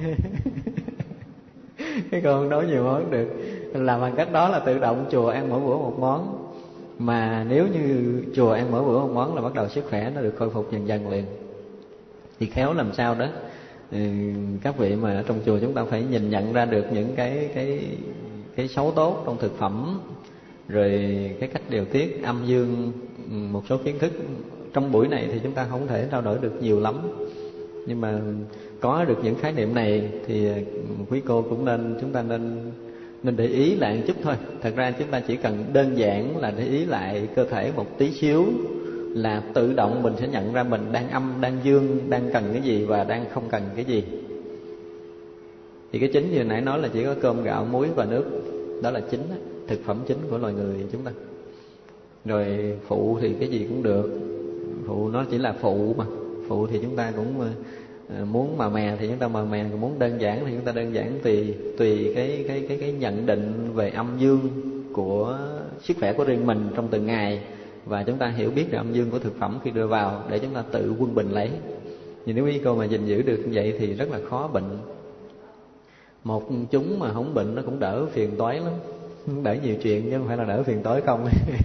Cái cô không nấu nhiều món được. Làm bằng cách đó là tự động chùa ăn mỗi bữa một món. Mà nếu như chùa ăn mỗi bữa một món là bắt đầu sức khỏe nó được khôi phục dần dần liền. Thì khéo làm sao đó các vị mà ở trong chùa chúng ta phải nhìn nhận ra được những cái cái cái xấu tốt trong thực phẩm, rồi cái cách điều tiết âm dương, một số kiến thức trong buổi này thì chúng ta không thể trao đổi được nhiều lắm, nhưng mà có được những khái niệm này thì quý cô cũng nên, chúng ta nên nên để ý lại một chút thôi. Thật ra chúng ta chỉ cần đơn giản là để ý lại cơ thể một tí xíu là tự động mình sẽ nhận ra mình đang âm, đang dương, đang cần cái gì và đang không cần cái gì. Thì cái chính như nãy nói là chỉ có cơm, gạo, muối và nước, đó là chính, thực phẩm chính của loài người chúng ta. Rồi phụ thì cái gì cũng được, phụ nó chỉ là phụ mà. Phụ thì chúng ta cũng muốn màu mè thì chúng ta màu mè, còn muốn đơn giản thì chúng ta đơn giản, tùy tùy cái cái cái cái nhận định về âm dương của sức khỏe của riêng mình trong từng ngày, và chúng ta hiểu biết được âm dương của thực phẩm khi đưa vào để chúng ta tự quân bình lấy. Nhưng nếu quý cô mà gìn giữ được như vậy thì rất là khó bệnh. Một chúng mà không bệnh nó cũng đỡ phiền toái lắm, đỡ nhiều chuyện chứ không phải là đỡ phiền toái không.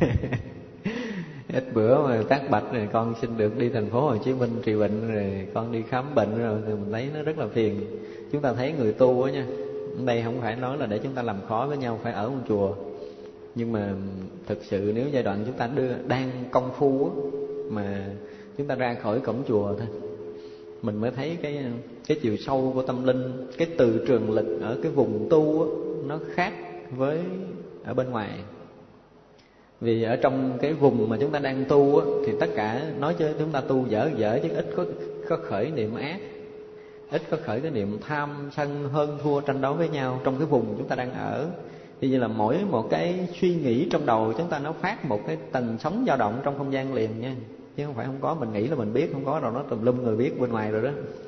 Ít bữa mà tác bạch rồi con xin được đi thành phố Hồ Chí Minh trị bệnh, rồi con đi khám bệnh rồi thì mình thấy nó rất là phiền. Chúng ta thấy người tu á nha, đây không phải nói là để chúng ta làm khó với nhau phải ở một chùa, nhưng mà thực sự nếu giai đoạn chúng ta đưa đang công phu á, mà chúng ta ra khỏi cổng chùa thôi, mình mới thấy cái cái chiều sâu của tâm linh, cái từ trường lực ở cái vùng tu á, nó khác với ở bên ngoài. Vì ở trong cái vùng mà chúng ta đang tu á, thì tất cả nói chứ chúng ta tu dở dở chứ ít có, có khởi niệm ác, ít có khởi cái niệm tham sân hơn thua tranh đấu với nhau trong cái vùng chúng ta đang ở. Thì như là mỗi một cái suy nghĩ trong đầu chúng ta nó phát một cái tần sóng dao động trong không gian liền nha, chứ không phải không có mình nghĩ là mình biết, không có đâu, nó tùm lum người biết bên ngoài rồi đó.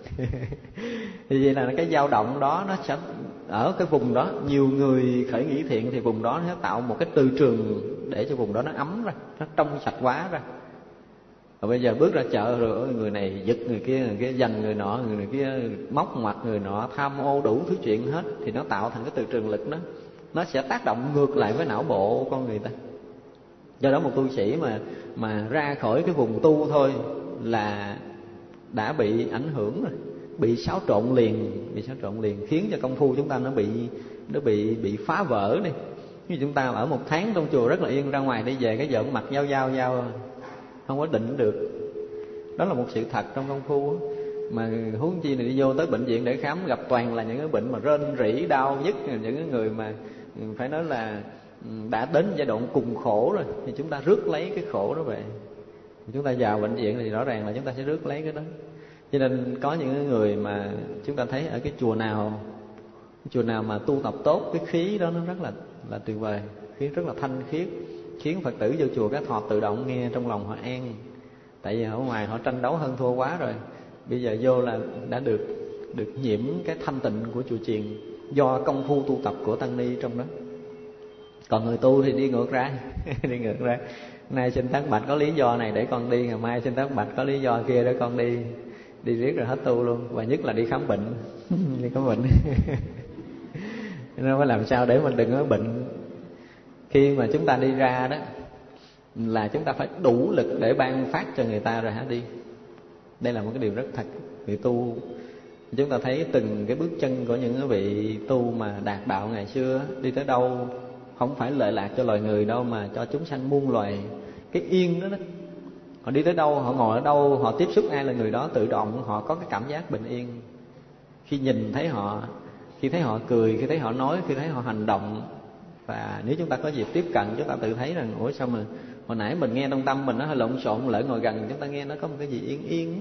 Thì vậy là cái dao động đó nó sẽ ở cái vùng đó, nhiều người khởi nghĩ thiện thì vùng đó nó sẽ tạo một cái từ trường để cho vùng đó nó ấm ra, nó trong sạch quá ra. Rồi bây giờ bước ra chợ rồi người này giật người kia, người kia giành người nọ, người kia móc mặt người nọ, tham ô đủ thứ chuyện hết, thì nó tạo thành cái từ trường lực đó, nó sẽ tác động ngược lại với não bộ con người ta. Do đó một tu sĩ mà mà ra khỏi cái vùng tu thôi là đã bị ảnh hưởng rồi, bị xáo trộn liền, bị xáo trộn liền, khiến cho công phu chúng ta nó bị nó bị bị phá vỡ đi. Như chúng ta ở một tháng trong chùa rất là yên, ra ngoài đi về cái giận mặt giao giao giao, không có định được. Đó là một sự thật trong công phu đó. Mà huống chi này đi vô tới bệnh viện để khám gặp toàn là những cái bệnh mà rên rỉ đau nhức, những cái người mà phải nói là đã đến giai đoạn cùng khổ rồi, thì chúng ta rước lấy cái khổ đó về. Chúng ta vào bệnh viện thì rõ ràng là chúng ta sẽ rước lấy cái đó. Cho nên có những người mà chúng ta thấy ở cái chùa nào, cái chùa nào mà tu tập tốt, cái khí đó nó rất là là tuyệt vời, khí rất là thanh khiết, khiến Phật tử vô chùa Cái Thọt tự động nghe trong lòng họ an. Tại vì ở ngoài họ tranh đấu hơn thua quá rồi, bây giờ vô là đã được được nhiễm cái thanh tịnh của chùa chiền do công phu tu tập của tăng ni trong đó. Còn người tu thì đi ngược ra đi ngược ra, nay xin Thác Bạch có lý do này để con đi, ngày mai xin Thác Bạch có lý do kia để con đi, đi riết rồi hết tu luôn. Và nhất là đi khám bệnh đi khám bệnh nó phải làm sao để mình đừng có bệnh. Khi mà chúng ta đi ra đó là chúng ta phải đủ lực để ban phát cho người ta rồi hả đi. Đây là một cái điều rất thật. Người tu chúng ta thấy từng cái bước chân của những vị tu mà đạt đạo ngày xưa, đi tới đâu không phải lợi lạc cho loài người đâu, mà cho chúng sanh muôn loài. Cái yên đó đó, họ đi tới đâu, họ ngồi ở đâu, họ tiếp xúc ai là người đó tự động họ có cái cảm giác bình yên. Khi nhìn thấy họ, khi thấy họ cười, khi thấy họ nói, khi thấy họ hành động. Và nếu chúng ta có dịp tiếp cận, chúng ta tự thấy rằng ủa sao mà hồi nãy mình nghe trong tâm mình nó hơi lộn xộn, lỡ ngồi gần chúng ta nghe nó có một cái gì yên yên,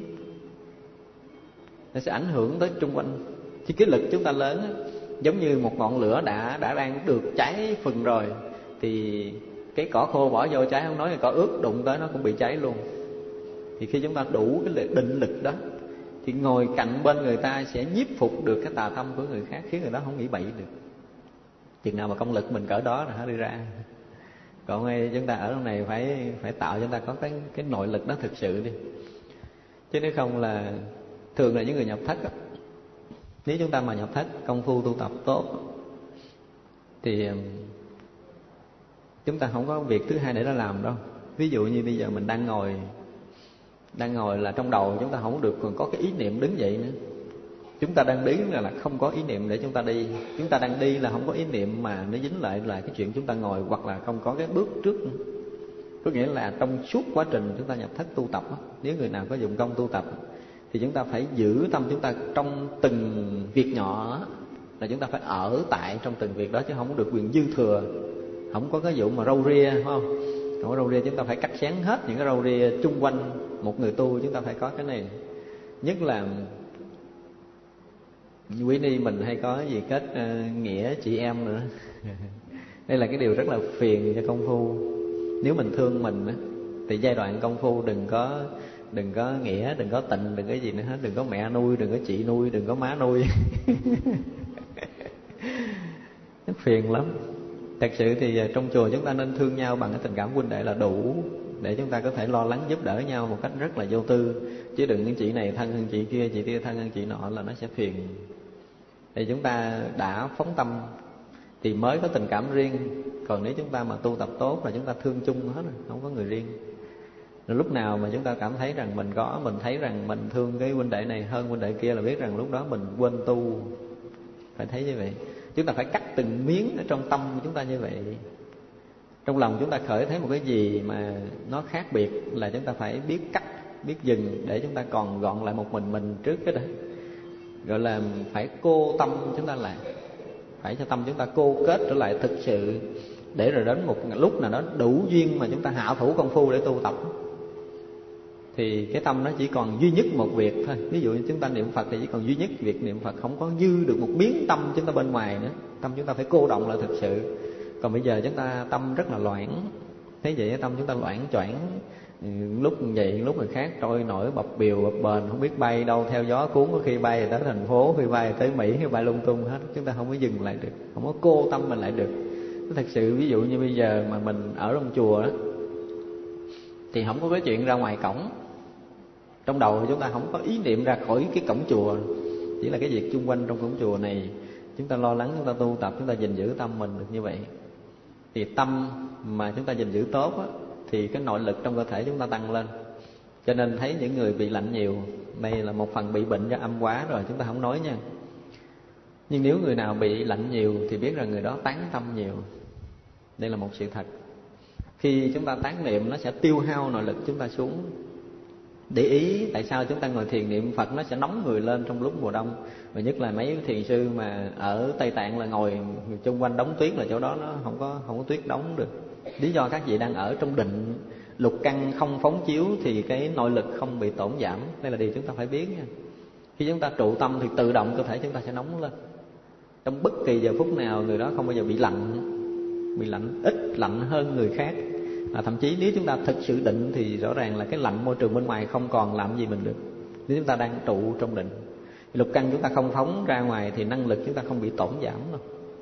nó sẽ ảnh hưởng tới xung quanh. Chứ cái lực chúng ta lớn á, giống như một ngọn lửa đã đã đang được cháy phần rồi, thì cái cỏ khô bỏ vô cháy không nói, cái cỏ ướt đụng tới nó cũng bị cháy luôn. Thì khi chúng ta đủ cái định lực đó, thì ngồi cạnh bên người ta sẽ nhiếp phục được cái tà tâm của người khác, khiến người đó không nghĩ bậy được. Chừng nào mà công lực mình cỡ đó là hả đi ra. Còn ngay chúng ta ở trong này phải phải tạo cho chúng ta có cái cái nội lực đó thực sự đi. Chứ nếu không là thường là những người nhập thất đó, nếu chúng ta mà nhập thất công phu tu tập tốt thì chúng ta không có việc thứ hai để nó làm đâu. Ví dụ như bây giờ mình đang ngồi đang ngồi là trong đầu chúng ta không được còn có cái ý niệm đứng dậy nữa. Chúng ta đang đi là không có ý niệm để chúng ta đi. Chúng ta đang đi là không có ý niệm mà nó dính lại là cái chuyện chúng ta ngồi, hoặc là không có cái bước trước nữa. Có nghĩa là trong suốt quá trình chúng ta nhập thất tu tập đó, nếu người nào có dụng công tu tập thì chúng ta phải giữ tâm chúng ta trong từng việc nhỏ, là chúng ta phải ở tại trong từng việc đó, chứ không có được quyền dư thừa. Không có cái vụ mà râu ria, phải không? Không có râu ria, chúng ta phải cắt xén hết những cái râu ria chung quanh một người tu. Chúng ta phải có cái này. Nhất là quý ni mình hay có gì kết uh, nghĩa chị em nữa. Đây là cái điều rất là phiền cho công phu. Nếu mình thương mình thì giai đoạn công phu đừng có đừng có nghĩa, đừng có tịnh, đừng có gì nữa hết, đừng có mẹ nuôi, đừng có chị nuôi, đừng có má nuôi. Nó phiền lắm. Thật sự thì trong chùa chúng ta nên thương nhau bằng cái tình cảm huynh đệ là đủ, để chúng ta có thể lo lắng giúp đỡ nhau một cách rất là vô tư. Chứ đừng cái chị này thân hơn chị kia, chị kia thân hơn chị nọ là nó sẽ phiền. Thì chúng ta đã phóng tâm thì mới có tình cảm riêng. Còn nếu chúng ta mà tu tập tốt là chúng ta thương chung hết rồi, không có người riêng. Rồi lúc nào mà chúng ta cảm thấy rằng mình có, mình thấy rằng mình thương cái huynh đệ này hơn huynh đệ kia là biết rằng lúc đó mình quên tu. Phải thấy như vậy. Chúng ta phải cắt từng miếng ở trong tâm của chúng ta như vậy. Trong lòng chúng ta khởi thấy một cái gì mà nó khác biệt là chúng ta phải biết cắt, biết dừng, để chúng ta còn gọn lại một mình mình trước cái đó. Gọi là phải cô tâm chúng ta lại, phải cho tâm chúng ta cô kết trở lại thực sự để rồi đến một lúc nào đó đủ duyên mà chúng ta hạ thủ công phu để tu tập, thì cái tâm nó chỉ còn duy nhất một việc thôi. Ví dụ như chúng ta niệm Phật thì chỉ còn duy nhất việc niệm Phật, không có dư được một miếng tâm chúng ta bên ngoài nữa. Tâm chúng ta phải cô động lại thực sự. Còn bây giờ chúng ta tâm rất là loãng, thế vậy tâm chúng ta loãng choảng, lúc vậy lúc người khác trôi nổi bập bìu bập bềnh, không biết bay đâu, theo gió cuốn, có khi bay tới thành phố, khi bay tới Mỹ, khi bay lung tung hết. Chúng ta không có dừng lại được, không có cô tâm mình lại được. Thật sự ví dụ như bây giờ mà mình ở trong chùa đó, thì không có cái chuyện ra ngoài cổng. Trong đầu chúng ta không có ý niệm ra khỏi cái cổng chùa, chỉ là cái việc chung quanh trong cổng chùa này. Chúng ta lo lắng, chúng ta tu tập, chúng ta gìn giữ tâm mình được như vậy. Thì tâm mà chúng ta gìn giữ tốt á, thì cái nội lực trong cơ thể chúng ta tăng lên. Cho nên thấy những người bị lạnh nhiều, đây là một phần bị bệnh do âm quá rồi, chúng ta không nói nha. Nhưng nếu người nào bị lạnh nhiều thì biết rằng người đó tán tâm nhiều. Đây là một sự thật. Khi chúng ta tán niệm nó sẽ tiêu hao nội lực chúng ta xuống. Để ý tại sao chúng ta ngồi thiền niệm Phật nó sẽ nóng người lên trong lúc mùa đông. Và nhất là mấy thiền sư mà ở Tây Tạng là ngồi chung quanh đống tuyết, là chỗ đó nó không có không có tuyết đóng được. Lý do các vị đang ở trong định, lục căn không phóng chiếu thì cái nội lực không bị tổn giảm. Đây là điều chúng ta phải biết nha. Khi chúng ta trụ tâm thì tự động cơ thể chúng ta sẽ nóng lên. Trong bất kỳ giờ phút nào người đó không bao giờ bị lạnh, bị lạnh ít lạnh hơn người khác. À, thậm chí nếu chúng ta thực sự định thì rõ ràng là cái lạnh môi trường bên ngoài không còn làm gì mình được. Nếu chúng ta đang trụ trong định, lục căn chúng ta không phóng ra ngoài thì năng lực chúng ta không bị tổn giảm đâu.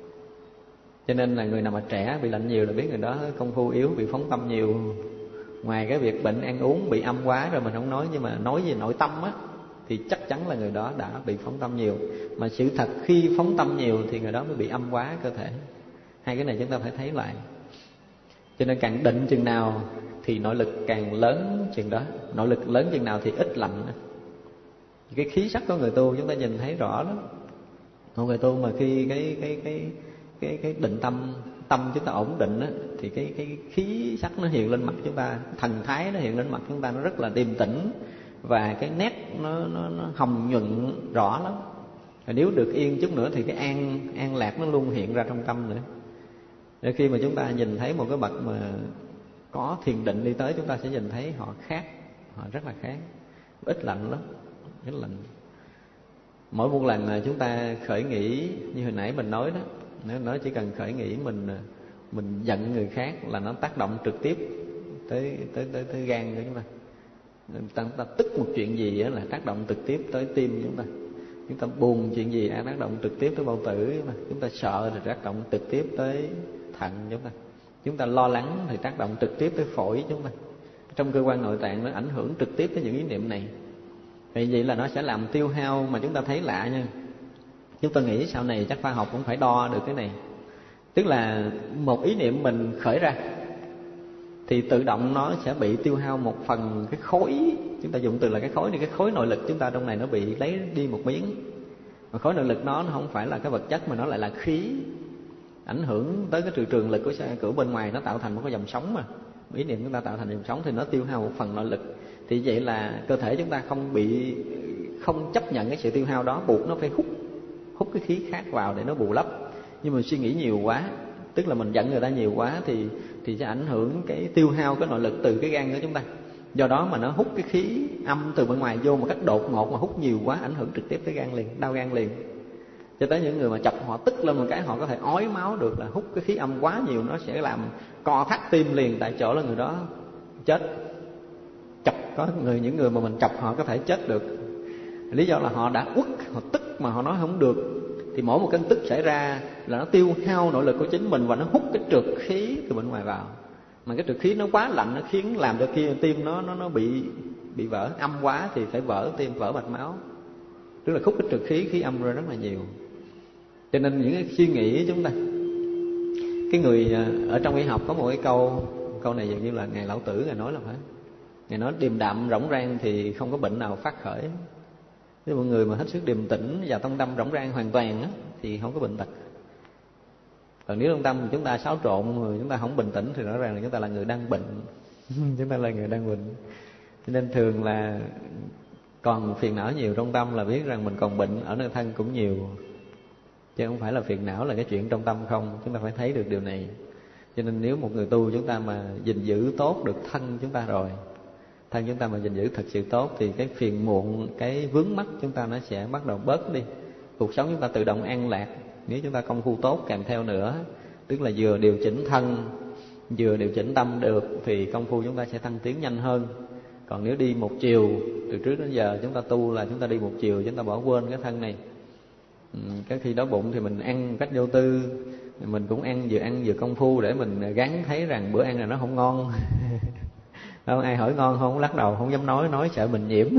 Cho nên là người nào mà trẻ bị lạnh nhiều là biết người đó công phu yếu, bị phóng tâm nhiều. Ngoài cái việc bệnh ăn uống bị âm quá rồi mình không nói, nhưng mà nói về nội tâm á thì chắc chắn là người đó đã bị phóng tâm nhiều. Mà sự thật khi phóng tâm nhiều thì người đó mới bị âm quá cơ thể. Hai cái này chúng ta phải thấy lại. Cho nên càng định chừng nào thì nội lực càng lớn chừng đó, nội lực lớn chừng nào thì ít lạnh. Cái khí sắc của người tu chúng ta nhìn thấy rõ lắm. Một người tu mà khi cái cái cái cái cái định tâm tâm chúng ta ổn định á, thì cái cái khí sắc nó hiện lên mặt chúng ta, thần thái nó hiện lên mặt chúng ta, nó rất là điềm tĩnh và cái nét nó nó, nó hồng nhuận rõ lắm. Và nếu được yên chút nữa thì cái an an lạc nó luôn hiện ra trong tâm nữa. Để khi mà chúng ta nhìn thấy một cái bậc mà có thiền định đi tới, chúng ta sẽ nhìn thấy họ khác, họ rất là khác, ít lạnh lắm, ít lạnh. Mỗi một lần chúng ta khởi nghĩ như hồi nãy mình nói đó, nếu nó chỉ cần khởi nghĩ mình mình giận người khác là nó tác động trực tiếp tới tới tới tới gan của chúng ta. Chúng ta, chúng ta tức một chuyện gì đó là tác động trực tiếp tới tim chúng ta. Chúng ta buồn chuyện gì là tác động trực tiếp tới bao tử chúng ta. Chúng ta sợ thì tác động trực tiếp tới thận chúng ta. Chúng ta lo lắng thì tác động trực tiếp tới phổi chúng ta. Trong cơ quan nội tạng nó ảnh hưởng trực tiếp tới những ý niệm này. Vì vậy là nó sẽ làm tiêu hao mà chúng ta thấy lạ nha. Chúng ta nghĩ sau này chắc khoa học cũng phải đo được cái này. Tức là một ý niệm mình khởi ra thì tự động nó sẽ bị tiêu hao một phần cái khối. Chúng ta dùng từ là cái khối này, cái khối nội lực chúng ta trong này nó bị lấy đi một miếng. Mà khối nội lực nó, nó không phải là cái vật chất mà nó lại là khí, ảnh hưởng tới cái trừ trường lực của, của bên ngoài, nó tạo thành một cái dòng sống mà. Ý niệm chúng ta tạo thành dòng sống thì nó tiêu hao một phần nội lực. Thì vậy là cơ thể chúng ta không bị không chấp nhận cái sự tiêu hao đó, buộc nó phải hút hút cái khí khác vào để nó bù lấp. Nhưng mà suy nghĩ nhiều quá, tức là mình giận người ta nhiều quá thì thì sẽ ảnh hưởng cái tiêu hao cái nội lực từ cái gan của chúng ta. Do đó mà nó hút cái khí âm từ bên ngoài vô một cách đột ngột, mà hút nhiều quá ảnh hưởng trực tiếp tới gan liền, đau gan liền. Cho tới những người mà chọc họ tức lên một cái họ có thể ói máu được, là hút cái khí âm quá nhiều nó sẽ làm co thắt tim liền tại chỗ, là người đó chết. Chọc có người những người mà mình chọc họ có thể chết được. Lý do là họ đã uất, họ tức mà họ nói không được. Thì mỗi một cơn tức xảy ra là nó tiêu hao nội lực của chính mình và nó hút cái trượt khí từ bên ngoài vào. Mà cái trượt khí nó quá lạnh, nó khiến làm cho kia tim nó nó nó bị bị vỡ, âm quá thì phải vỡ tim, vỡ mạch máu. Tức là hút cái trượt khí, khí âm ra rất là nhiều. Cho nên những cái suy nghĩ chúng ta, cái người ở trong y học có một cái câu, câu này dường như là ngài Lão Tử ngài nói là phải. Ngài nói điềm đạm rỗng rang thì không có bệnh nào phát khởi. Nếu mọi người mà hết sức điềm tĩnh và tâm tâm rỗng rang hoàn toàn á, thì không có bệnh tật. Còn nếu trong tâm chúng ta xáo trộn, chúng ta không bình tĩnh thì rõ ràng là chúng ta là người đang bệnh. Chúng ta là người đang bệnh. Cho nên thường là còn phiền não nhiều trong tâm là biết rằng mình còn bệnh ở nơi thân cũng nhiều. Chứ không phải là phiền não là cái chuyện trong tâm không. Chúng ta phải thấy được điều này. Cho nên nếu một người tu chúng ta mà gìn giữ tốt được thân chúng ta rồi, thân chúng ta mà gìn giữ thật sự tốt, thì cái phiền muộn, cái vướng mắc chúng ta nó sẽ bắt đầu bớt đi. Cuộc sống chúng ta tự động an lạc. Nếu chúng ta công phu tốt kèm theo nữa, tức là vừa điều chỉnh thân, vừa điều chỉnh tâm được, thì công phu chúng ta sẽ tăng tiến nhanh hơn. Còn nếu đi một chiều, từ trước đến giờ chúng ta tu là chúng ta đi một chiều, chúng ta bỏ quên cái thân này. Cái khi đói bụng thì mình ăn một cách vô tư, mình cũng ăn vừa ăn vừa công phu để mình gắn thấy rằng bữa ăn này nó không ngon. Đâu ai hỏi ngon không, lắc đầu không dám nói, nói sợ mình nhiễm.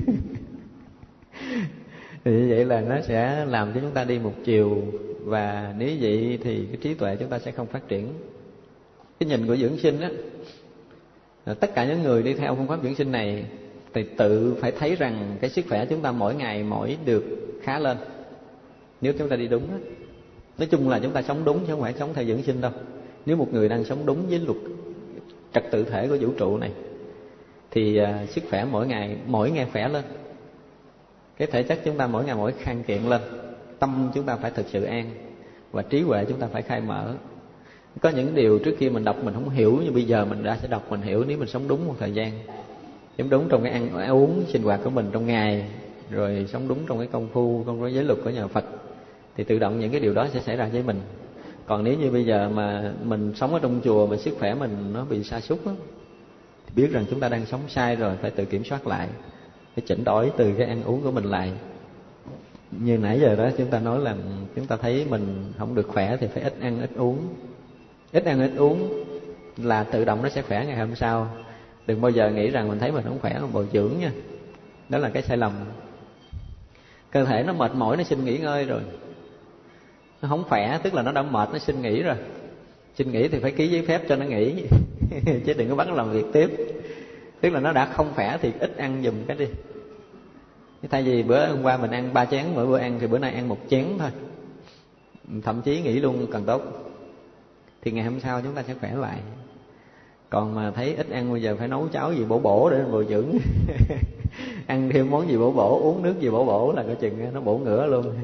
Thì như vậy là nó sẽ làm cho chúng ta đi một chiều, và nếu vậy thì cái trí tuệ chúng ta sẽ không phát triển. Cái nhìn của dưỡng sinh á, tất cả những người đi theo phương pháp dưỡng sinh này thì tự phải thấy rằng cái sức khỏe chúng ta mỗi ngày mỗi được khá lên, nếu chúng ta đi đúng á. Nói chung là chúng ta sống đúng chứ không phải sống theo dưỡng sinh đâu. Nếu một người đang sống đúng với luật trật tự thể của vũ trụ này thì uh, sức khỏe mỗi ngày mỗi ngày khỏe lên, cái thể chất chúng ta mỗi ngày mỗi khang kiện lên, tâm chúng ta phải thực sự an, và trí huệ chúng ta phải khai mở. Có những điều trước kia mình đọc mình không hiểu, nhưng bây giờ mình đã sẽ đọc mình hiểu nếu mình sống đúng một thời gian. Sống đúng trong cái ăn uống sinh hoạt của mình trong ngày, rồi sống đúng trong cái công phu, trong cái giới luật của nhà Phật, thì tự động những cái điều đó sẽ xảy ra với mình. Còn nếu như bây giờ mà mình sống ở trong chùa mà sức khỏe mình nó bị sa sút á, thì biết rằng chúng ta đang sống sai rồi, phải tự kiểm soát lại, phải chỉnh đổi từ cái ăn uống của mình lại. Như nãy giờ đó chúng ta nói là chúng ta thấy mình không được khỏe thì phải ít ăn ít uống. Ít ăn ít uống là tự động nó sẽ khỏe ngày hôm sau. Đừng bao giờ nghĩ rằng mình thấy mình không khỏe mình bồi dưỡng nha. Đó là cái sai lầm. Cơ thể nó mệt mỏi, nó xin nghỉ ngơi rồi. Nó không khỏe tức là nó đã mệt, nó xin nghỉ rồi. Xin nghỉ thì phải ký giấy phép cho nó nghỉ chứ đừng có bắt nó làm việc tiếp. Tức là nó đã không khỏe thì ít ăn giùm cái đi. Thay vì bữa hôm qua mình ăn ba chén mỗi bữa ăn, thì bữa nay ăn một chén thôi, thậm chí nghỉ luôn càng tốt, thì ngày hôm sau chúng ta sẽ khỏe lại. Còn mà thấy ít ăn, bây giờ phải nấu cháo gì bổ bổ để bồi dưỡng ăn thêm món gì bổ bổ, uống nước gì bổ bổ là coi chừng nó bổ ngửa luôn.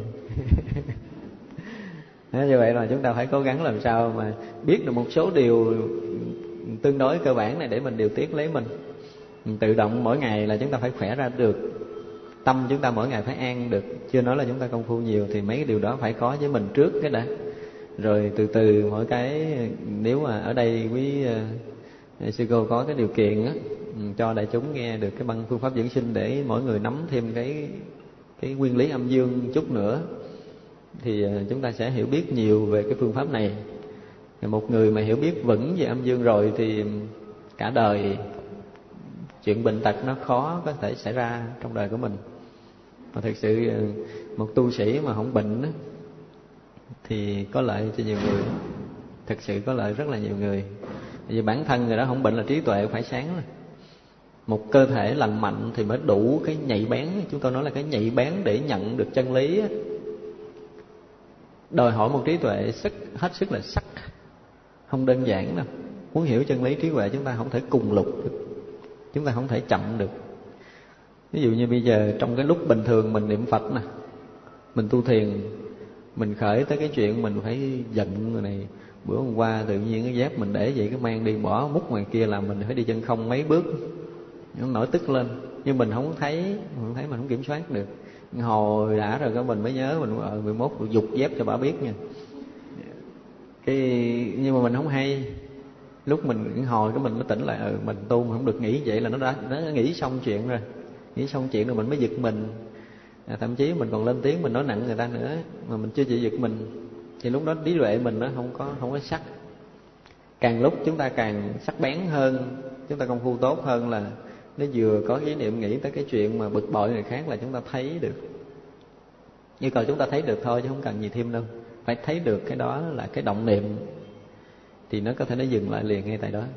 Như vậy là chúng ta phải cố gắng làm sao mà biết được một số điều tương đối cơ bản này để mình điều tiết lấy mình. Tự động mỗi ngày là chúng ta phải khỏe ra được. Tâm chúng ta mỗi ngày phải an được. Chưa nói là chúng ta công phu nhiều, thì mấy cái điều đó phải có với mình trước cái đã. Rồi từ từ mỗi cái, nếu mà ở đây quý uh, sư cô có cái điều kiện á, cho đại chúng nghe được cái băng phương pháp dưỡng sinh để mỗi người nắm thêm cái cái nguyên lý âm dương chút nữa, thì uh, chúng ta sẽ hiểu biết nhiều về cái phương pháp này. Một người mà hiểu biết vững về âm dương rồi thì cả đời chuyện bệnh tật nó khó có thể xảy ra trong đời của mình. Mà thực sự một tu sĩ mà không bệnh đó, thì có lợi cho nhiều người, thực sự có lợi rất là nhiều người. Vì bản thân người đó không bệnh là trí tuệ phải sáng rồi. Một cơ thể lành mạnh thì mới đủ cái nhạy bén, chúng tôi nói là cái nhạy bén để nhận được chân lý á. Đòi hỏi một trí tuệ sức, hết sức là sắc, không đơn giản đâu. Muốn hiểu chân lý trí huệ chúng ta không thể cùng lục được, chúng ta không thể chậm được. Ví dụ như bây giờ trong cái lúc bình thường mình niệm Phật nè, mình tu thiền, mình khởi tới cái chuyện mình phải giận người này. Bữa hôm qua tự nhiên cái dép mình để vậy cái mang đi bỏ múc ngoài kia là mình phải đi chân không mấy bước, nó nổi tức lên. Nhưng mình không thấy, mình không thấy, mình không kiểm soát được. Hồi đã rồi cái mình mới nhớ, mình ở mười mốt dục dép cho bà biết nha. Cái nhưng mà mình không hay. Lúc mình hồi cái mình mới tỉnh lại, ừ, mình tu mà không được nghĩ vậy là nó đã, nó đã nghĩ xong chuyện rồi. Nghĩ xong chuyện rồi mình mới giật mình. À, thậm chí mình còn lên tiếng mình nói nặng người ta nữa mà mình chưa chịu giật mình. Thì lúc đó trí tuệ mình nó không có không có sắc. Càng lúc chúng ta càng sắc bén hơn, chúng ta công phu tốt hơn là nó vừa có cái niệm nghĩ tới cái chuyện mà bực bội người khác là chúng ta thấy được. Như cầu chúng ta thấy được thôi chứ không cần gì thêm đâu. Phải thấy được cái đó là cái động niệm thì nó có thể nó dừng lại liền ngay tại đó.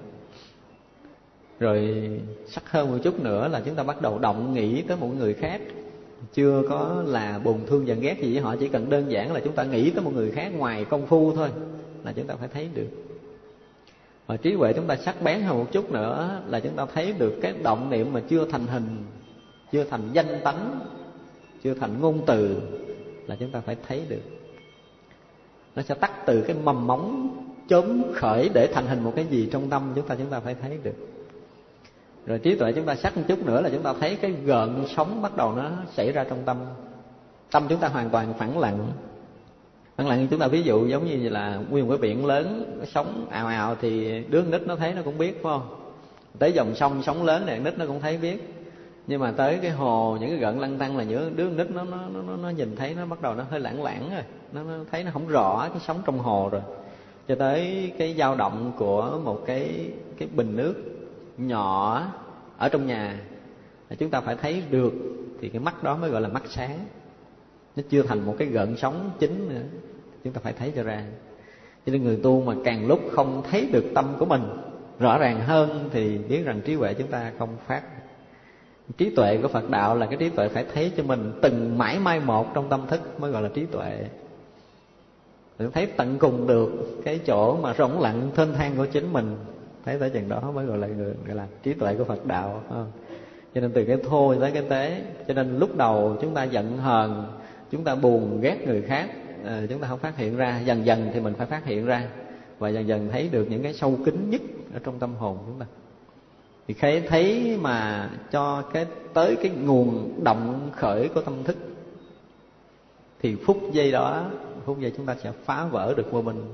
Rồi sắc hơn một chút nữa là chúng ta bắt đầu động nghĩ tới một người khác. Chưa có là buồn thương giận ghét gì với họ, chỉ cần đơn giản là chúng ta nghĩ tới một người khác ngoài công phu thôi là chúng ta phải thấy được. Và trí huệ chúng ta sắc bén hơn một chút nữa là chúng ta thấy được cái động niệm mà chưa thành hình, chưa thành danh tánh, chưa thành ngôn từ là chúng ta phải thấy được. Nó sẽ tắt từ cái mầm móng chớm khởi để thành hình một cái gì trong tâm chúng ta, chúng ta phải thấy được. Rồi trí tuệ chúng ta sắc một chút nữa là chúng ta thấy cái gợn sóng bắt đầu nó xảy ra trong tâm. Tâm chúng ta hoàn toàn phẳng lặng. Phẳng lặng chúng ta ví dụ giống như là nguyên một cái biển lớn, sóng ào ào thì đứa nít nó thấy nó cũng biết, phải không? Tới dòng sông sóng lớn này nít nó cũng thấy biết. Nhưng mà tới cái hồ, những cái gợn lăn tăn là những đứa nít nó nó nó nó nhìn thấy nó bắt đầu nó hơi lãng lãng rồi, nó, nó thấy nó không rõ cái sóng trong hồ rồi. Cho tới cái dao động của một cái cái bình nước nhỏ ở trong nhà, chúng ta phải thấy được thì cái mắt đó mới gọi là mắt sáng. Nó chưa thành một cái gợn sóng chính nữa, chúng ta phải thấy cho ra. Cho nên người tu mà càng lúc không thấy được tâm của mình rõ ràng hơn thì biết rằng trí huệ chúng ta không phát. Trí tuệ của Phật đạo là cái trí tuệ phải thấy cho mình từng mãi mai một trong tâm thức mới gọi là trí tuệ. Thấy tận cùng được cái chỗ mà rỗng lặng thênh thang của chính mình, thấy tới chừng đó mới gọi là gọi là trí tuệ của Phật đạo. Cho nên từ cái thô tới cái tế. Cho nên lúc đầu chúng ta giận hờn, chúng ta buồn ghét người khác, chúng ta không phát hiện ra. Dần dần thì mình phải phát hiện ra, và dần dần thấy được những cái sâu kín nhất ở trong tâm hồn chúng ta. Thì khi thấy mà cho cái tới cái nguồn động khởi của tâm thức, thì phút giây đó, phút giây chúng ta sẽ phá vỡ được vô minh.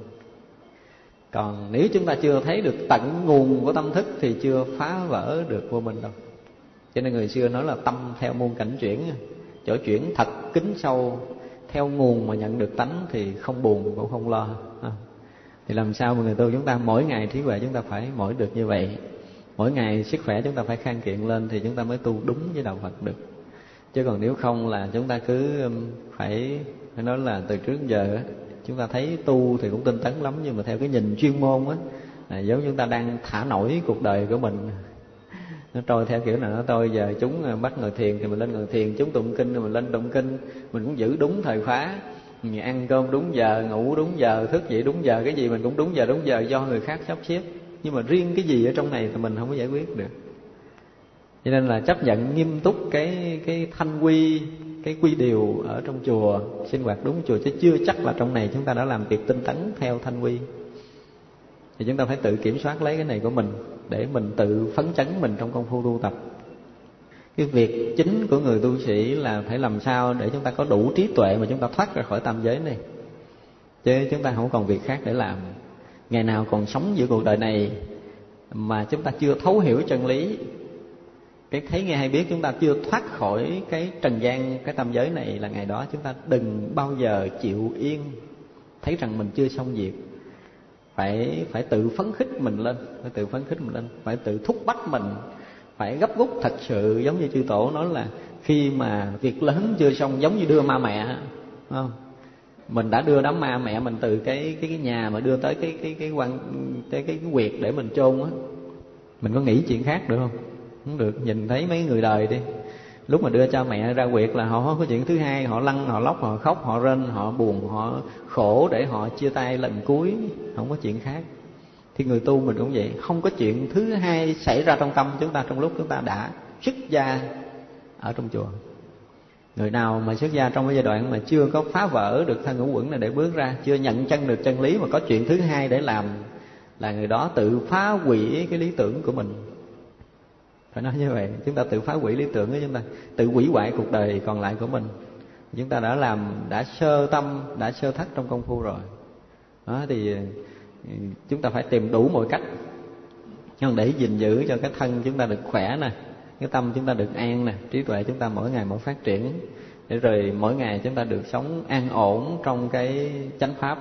Còn nếu chúng ta chưa thấy được tận nguồn của tâm thức thì chưa phá vỡ được vô minh đâu. Cho nên người xưa nói là tâm theo muôn cảnh chuyển, chỗ chuyển thật kín sâu, theo nguồn mà nhận được tánh thì không buồn cũng không lo. Thì làm sao mà người tu chúng ta mỗi ngày trí huệ chúng ta phải mỗi được như vậy. Mỗi ngày sức khỏe chúng ta phải khang kiện lên thì chúng ta mới tu đúng với đạo Phật được. Chứ còn nếu không là chúng ta cứ phải, phải nói là từ trước đến giờ chúng ta thấy tu thì cũng tinh tấn lắm, nhưng mà theo cái nhìn chuyên môn á, là giống như chúng ta đang thả nổi cuộc đời của mình. Nó trôi theo kiểu nào nó trôi. Giờ chúng bắt ngồi thiền thì mình lên ngồi thiền, chúng tụng kinh thì mình lên tụng kinh. Mình cũng giữ đúng thời khóa, mình ăn cơm đúng giờ, ngủ đúng giờ, thức dậy đúng giờ, cái gì mình cũng đúng giờ đúng giờ do người khác sắp xếp. Nhưng mà riêng cái gì ở trong này thì mình không có giải quyết được. Cho nên là chấp nhận nghiêm túc cái cái thanh quy, cái quy điều ở trong chùa, sinh hoạt đúng chùa, chứ chưa chắc là trong này chúng ta đã làm việc tinh tấn theo thanh quy. Thì chúng ta phải tự kiểm soát lấy cái này của mình để mình tự phấn chấn mình trong công phu tu tập. Cái việc chính của người tu sĩ là phải làm sao để chúng ta có đủ trí tuệ mà chúng ta thoát ra khỏi tam giới này. Chứ chúng ta không còn việc khác để làm. Ngày nào còn sống giữa cuộc đời này mà chúng ta chưa thấu hiểu chân lý, cái thấy nghe hay biết chúng ta chưa thoát khỏi cái trần gian, cái tam giới này, là ngày đó chúng ta đừng bao giờ chịu yên, thấy rằng mình chưa xong việc. Phải phải tự phấn khích mình lên, phải tự phấn khích mình lên, phải tự thúc bắt mình, phải gấp rút thật sự. Giống như chư tổ nói là khi mà việc lớn chưa xong giống như đưa ma mẹ, không? Mình đã đưa đám ma mẹ mình từ cái cái cái nhà mà đưa tới cái cái cái quan cái cái, cái quyệt để mình chôn á, mình có nghĩ chuyện khác được không? Không được. Nhìn thấy mấy người đời đi, lúc mà đưa cha mẹ ra quyệt là họ có chuyện thứ hai, họ lăn, họ lóc, họ khóc, họ rên, họ buồn, họ khổ để họ chia tay lần cuối, không có chuyện khác. Thì người tu mình cũng vậy, không có chuyện thứ hai xảy ra trong tâm chúng ta trong lúc chúng ta đã xuất gia ở trong chùa. Người nào mà xuất gia trong cái giai đoạn mà chưa có phá vỡ được thân ngũ uẩn này để bước ra, chưa nhận chân được chân lý mà có chuyện thứ hai để làm, là người đó tự phá hủy cái lý tưởng của mình. Phải nói như vậy, chúng ta tự phá hủy lý tưởng của chúng ta, tự hủy hoại cuộc đời còn lại của mình. Chúng ta đã làm, đã sơ tâm, đã sơ thất trong công phu rồi. Đó thì chúng ta phải tìm đủ mọi cách nhưng để gìn giữ cho cái thân chúng ta được khỏe nè, cái tâm chúng ta được an nè, trí tuệ chúng ta mỗi ngày mỗi phát triển, để rồi mỗi ngày chúng ta được sống an ổn trong cái chánh pháp.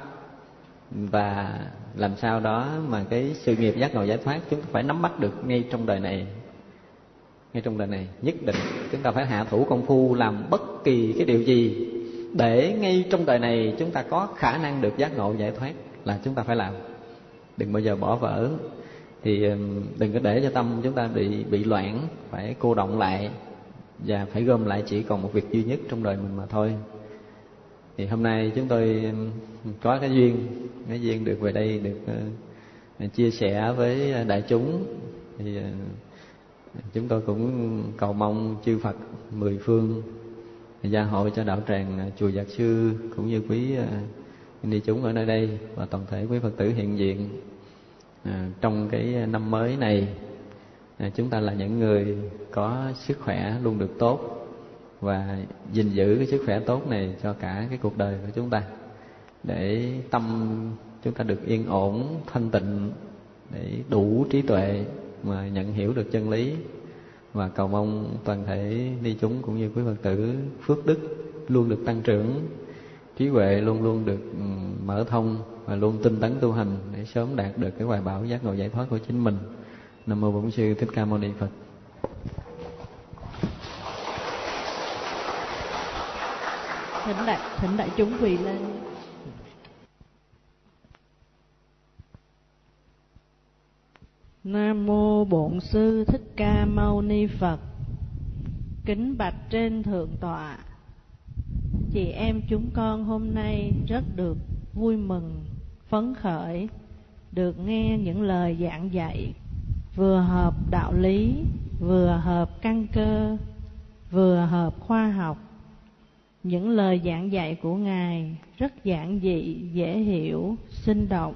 Và làm sao đó mà cái sự nghiệp giác ngộ giải thoát chúng ta phải nắm bắt được ngay trong đời này. Ngay trong đời này nhất định chúng ta phải hạ thủ công phu làm bất kỳ cái điều gì để ngay trong đời này chúng ta có khả năng được giác ngộ giải thoát là chúng ta phải làm. Đừng bao giờ bỏ vỡ. Thì đừng có để cho tâm chúng ta bị bị loạn, phải cô động lại và phải gom lại chỉ còn một việc duy nhất trong đời mình mà thôi. Thì hôm nay chúng tôi có cái duyên, cái duyên được về đây được uh, chia sẻ với đại chúng. Thì uh, chúng tôi cũng cầu mong chư Phật mười phương gia hộ cho đạo tràng chùa Giác Sư cũng như quý uh, ni chúng ở nơi đây và toàn thể quý Phật tử hiện diện. À, trong cái năm mới này, à, chúng ta là những người có sức khỏe luôn được tốt, và gìn giữ cái sức khỏe tốt này cho cả cái cuộc đời của chúng ta, để tâm chúng ta được yên ổn, thanh tịnh, để đủ trí tuệ mà nhận hiểu được chân lý. Và cầu mong toàn thể ni chúng cũng như quý Phật tử phước đức luôn được tăng trưởng, trí huệ luôn luôn được mở thông, và luôn tinh tấn tu hành để sớm đạt được cái hoài bão giác ngộ giải thoát của chính mình. Nam mô Bổn Sư Thích Ca Mâu Ni Phật. Thỉnh đại thỉnh đại chúng quỳ lên. Nam mô Bổn Sư Thích Ca Mâu Ni Phật. Kính bạch trên thượng tọa, chị em chúng con hôm nay rất được vui mừng, phấn khởi, được nghe những lời giảng dạy vừa hợp đạo lý, vừa hợp căn cơ, vừa hợp khoa học. Những lời giảng dạy của Ngài rất giản dị, dễ hiểu, sinh động,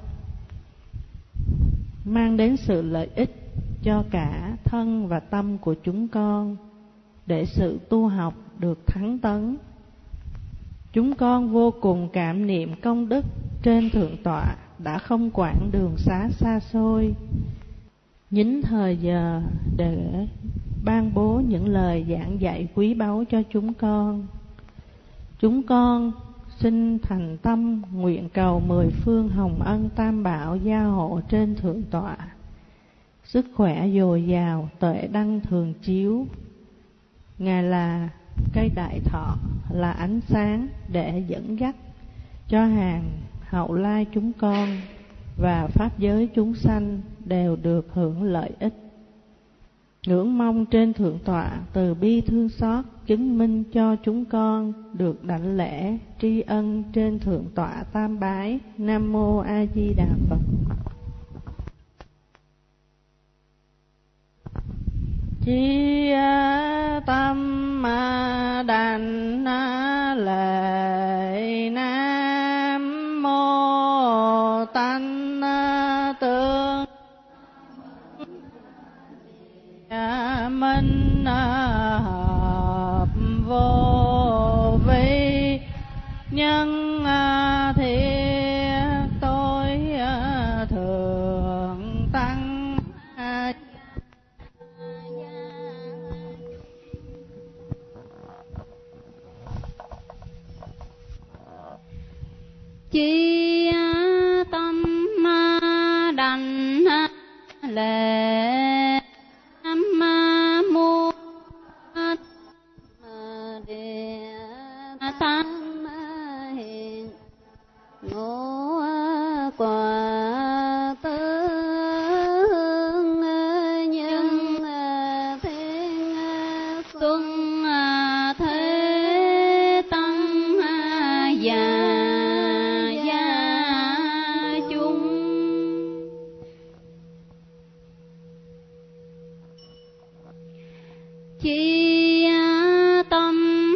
mang đến sự lợi ích cho cả thân và tâm của chúng con, để sự tu học được thắng tấn. Chúng con vô cùng cảm niệm công đức trên thượng tọa đã không quản đường xá xa xôi, nhín thời giờ để ban bố những lời giảng dạy quý báu cho chúng con. Chúng con xin thành tâm nguyện cầu mười phương hồng ân tam bảo gia hộ trên thượng tọa, sức khỏe dồi dào, tuệ đăng thường chiếu. Ngài là cây đại thọ, là ánh sáng để dẫn dắt cho hàng hậu lai chúng con và pháp giới chúng sanh đều được hưởng lợi ích. Ngưỡng mong trên thượng tọa từ bi thương xót chứng minh cho chúng con được đảnh lễ tri ân trên thượng tọa tam bái. Nam mô A Di Đà Phật. Chi tâm đảnh lễ Nam mô Tánh Tương Minh Hợp Vô Vi Nhân Thiết Tối Thượng Tăng. Chi tâm đảnh lễ Nam mô Địa Tạng Hiện Ngũ Quả Tương Nhân Thiên Xuân Thế Tăng Già chi tâm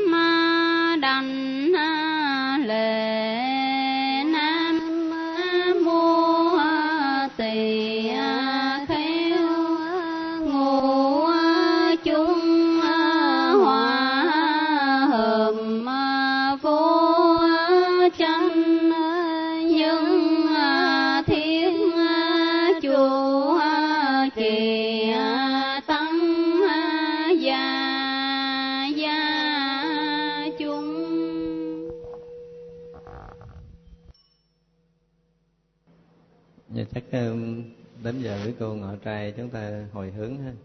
đảnh lễ Nam mô Tỳ Kheo Ngũ Chúng Hòa Hợp Vô Chánh Nhân Thiên Chủ Trì Tăng Gia Gia Chúng. Dạ, chắc đến giờ với cô ngọ trai chúng ta hồi hướng ha.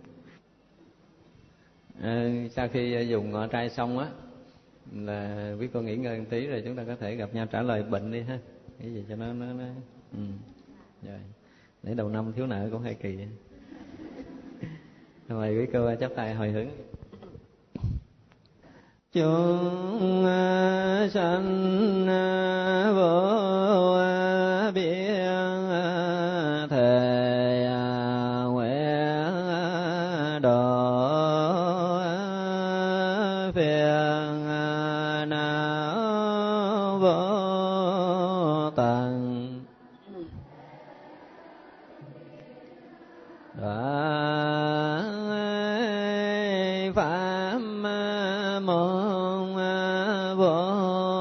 À, sau khi dùng ngọ trai xong á là quý cô nghỉ ngơi một tí rồi chúng ta có thể gặp nhau trả lời bệnh đi ha. Cái gì cho nó nó, nó... Ừ. Rồi. Để đầu năm thiếu nợ cũng hơi kỳ. Mời quý cô chắp tay hồi hướng. Chúng sanh vô biên thề nguyện độ phiền não vô pháp môn vô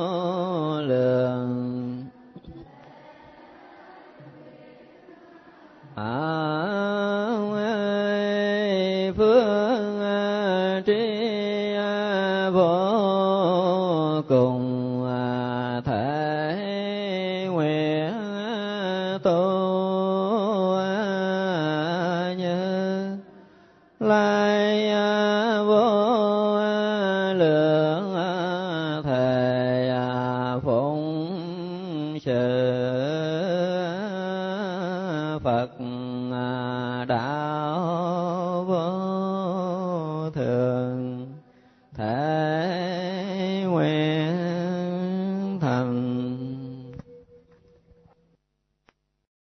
lượng phương tri vô cùng thể nguyện tu như lai vô lượng thề phụng sự Phật đạo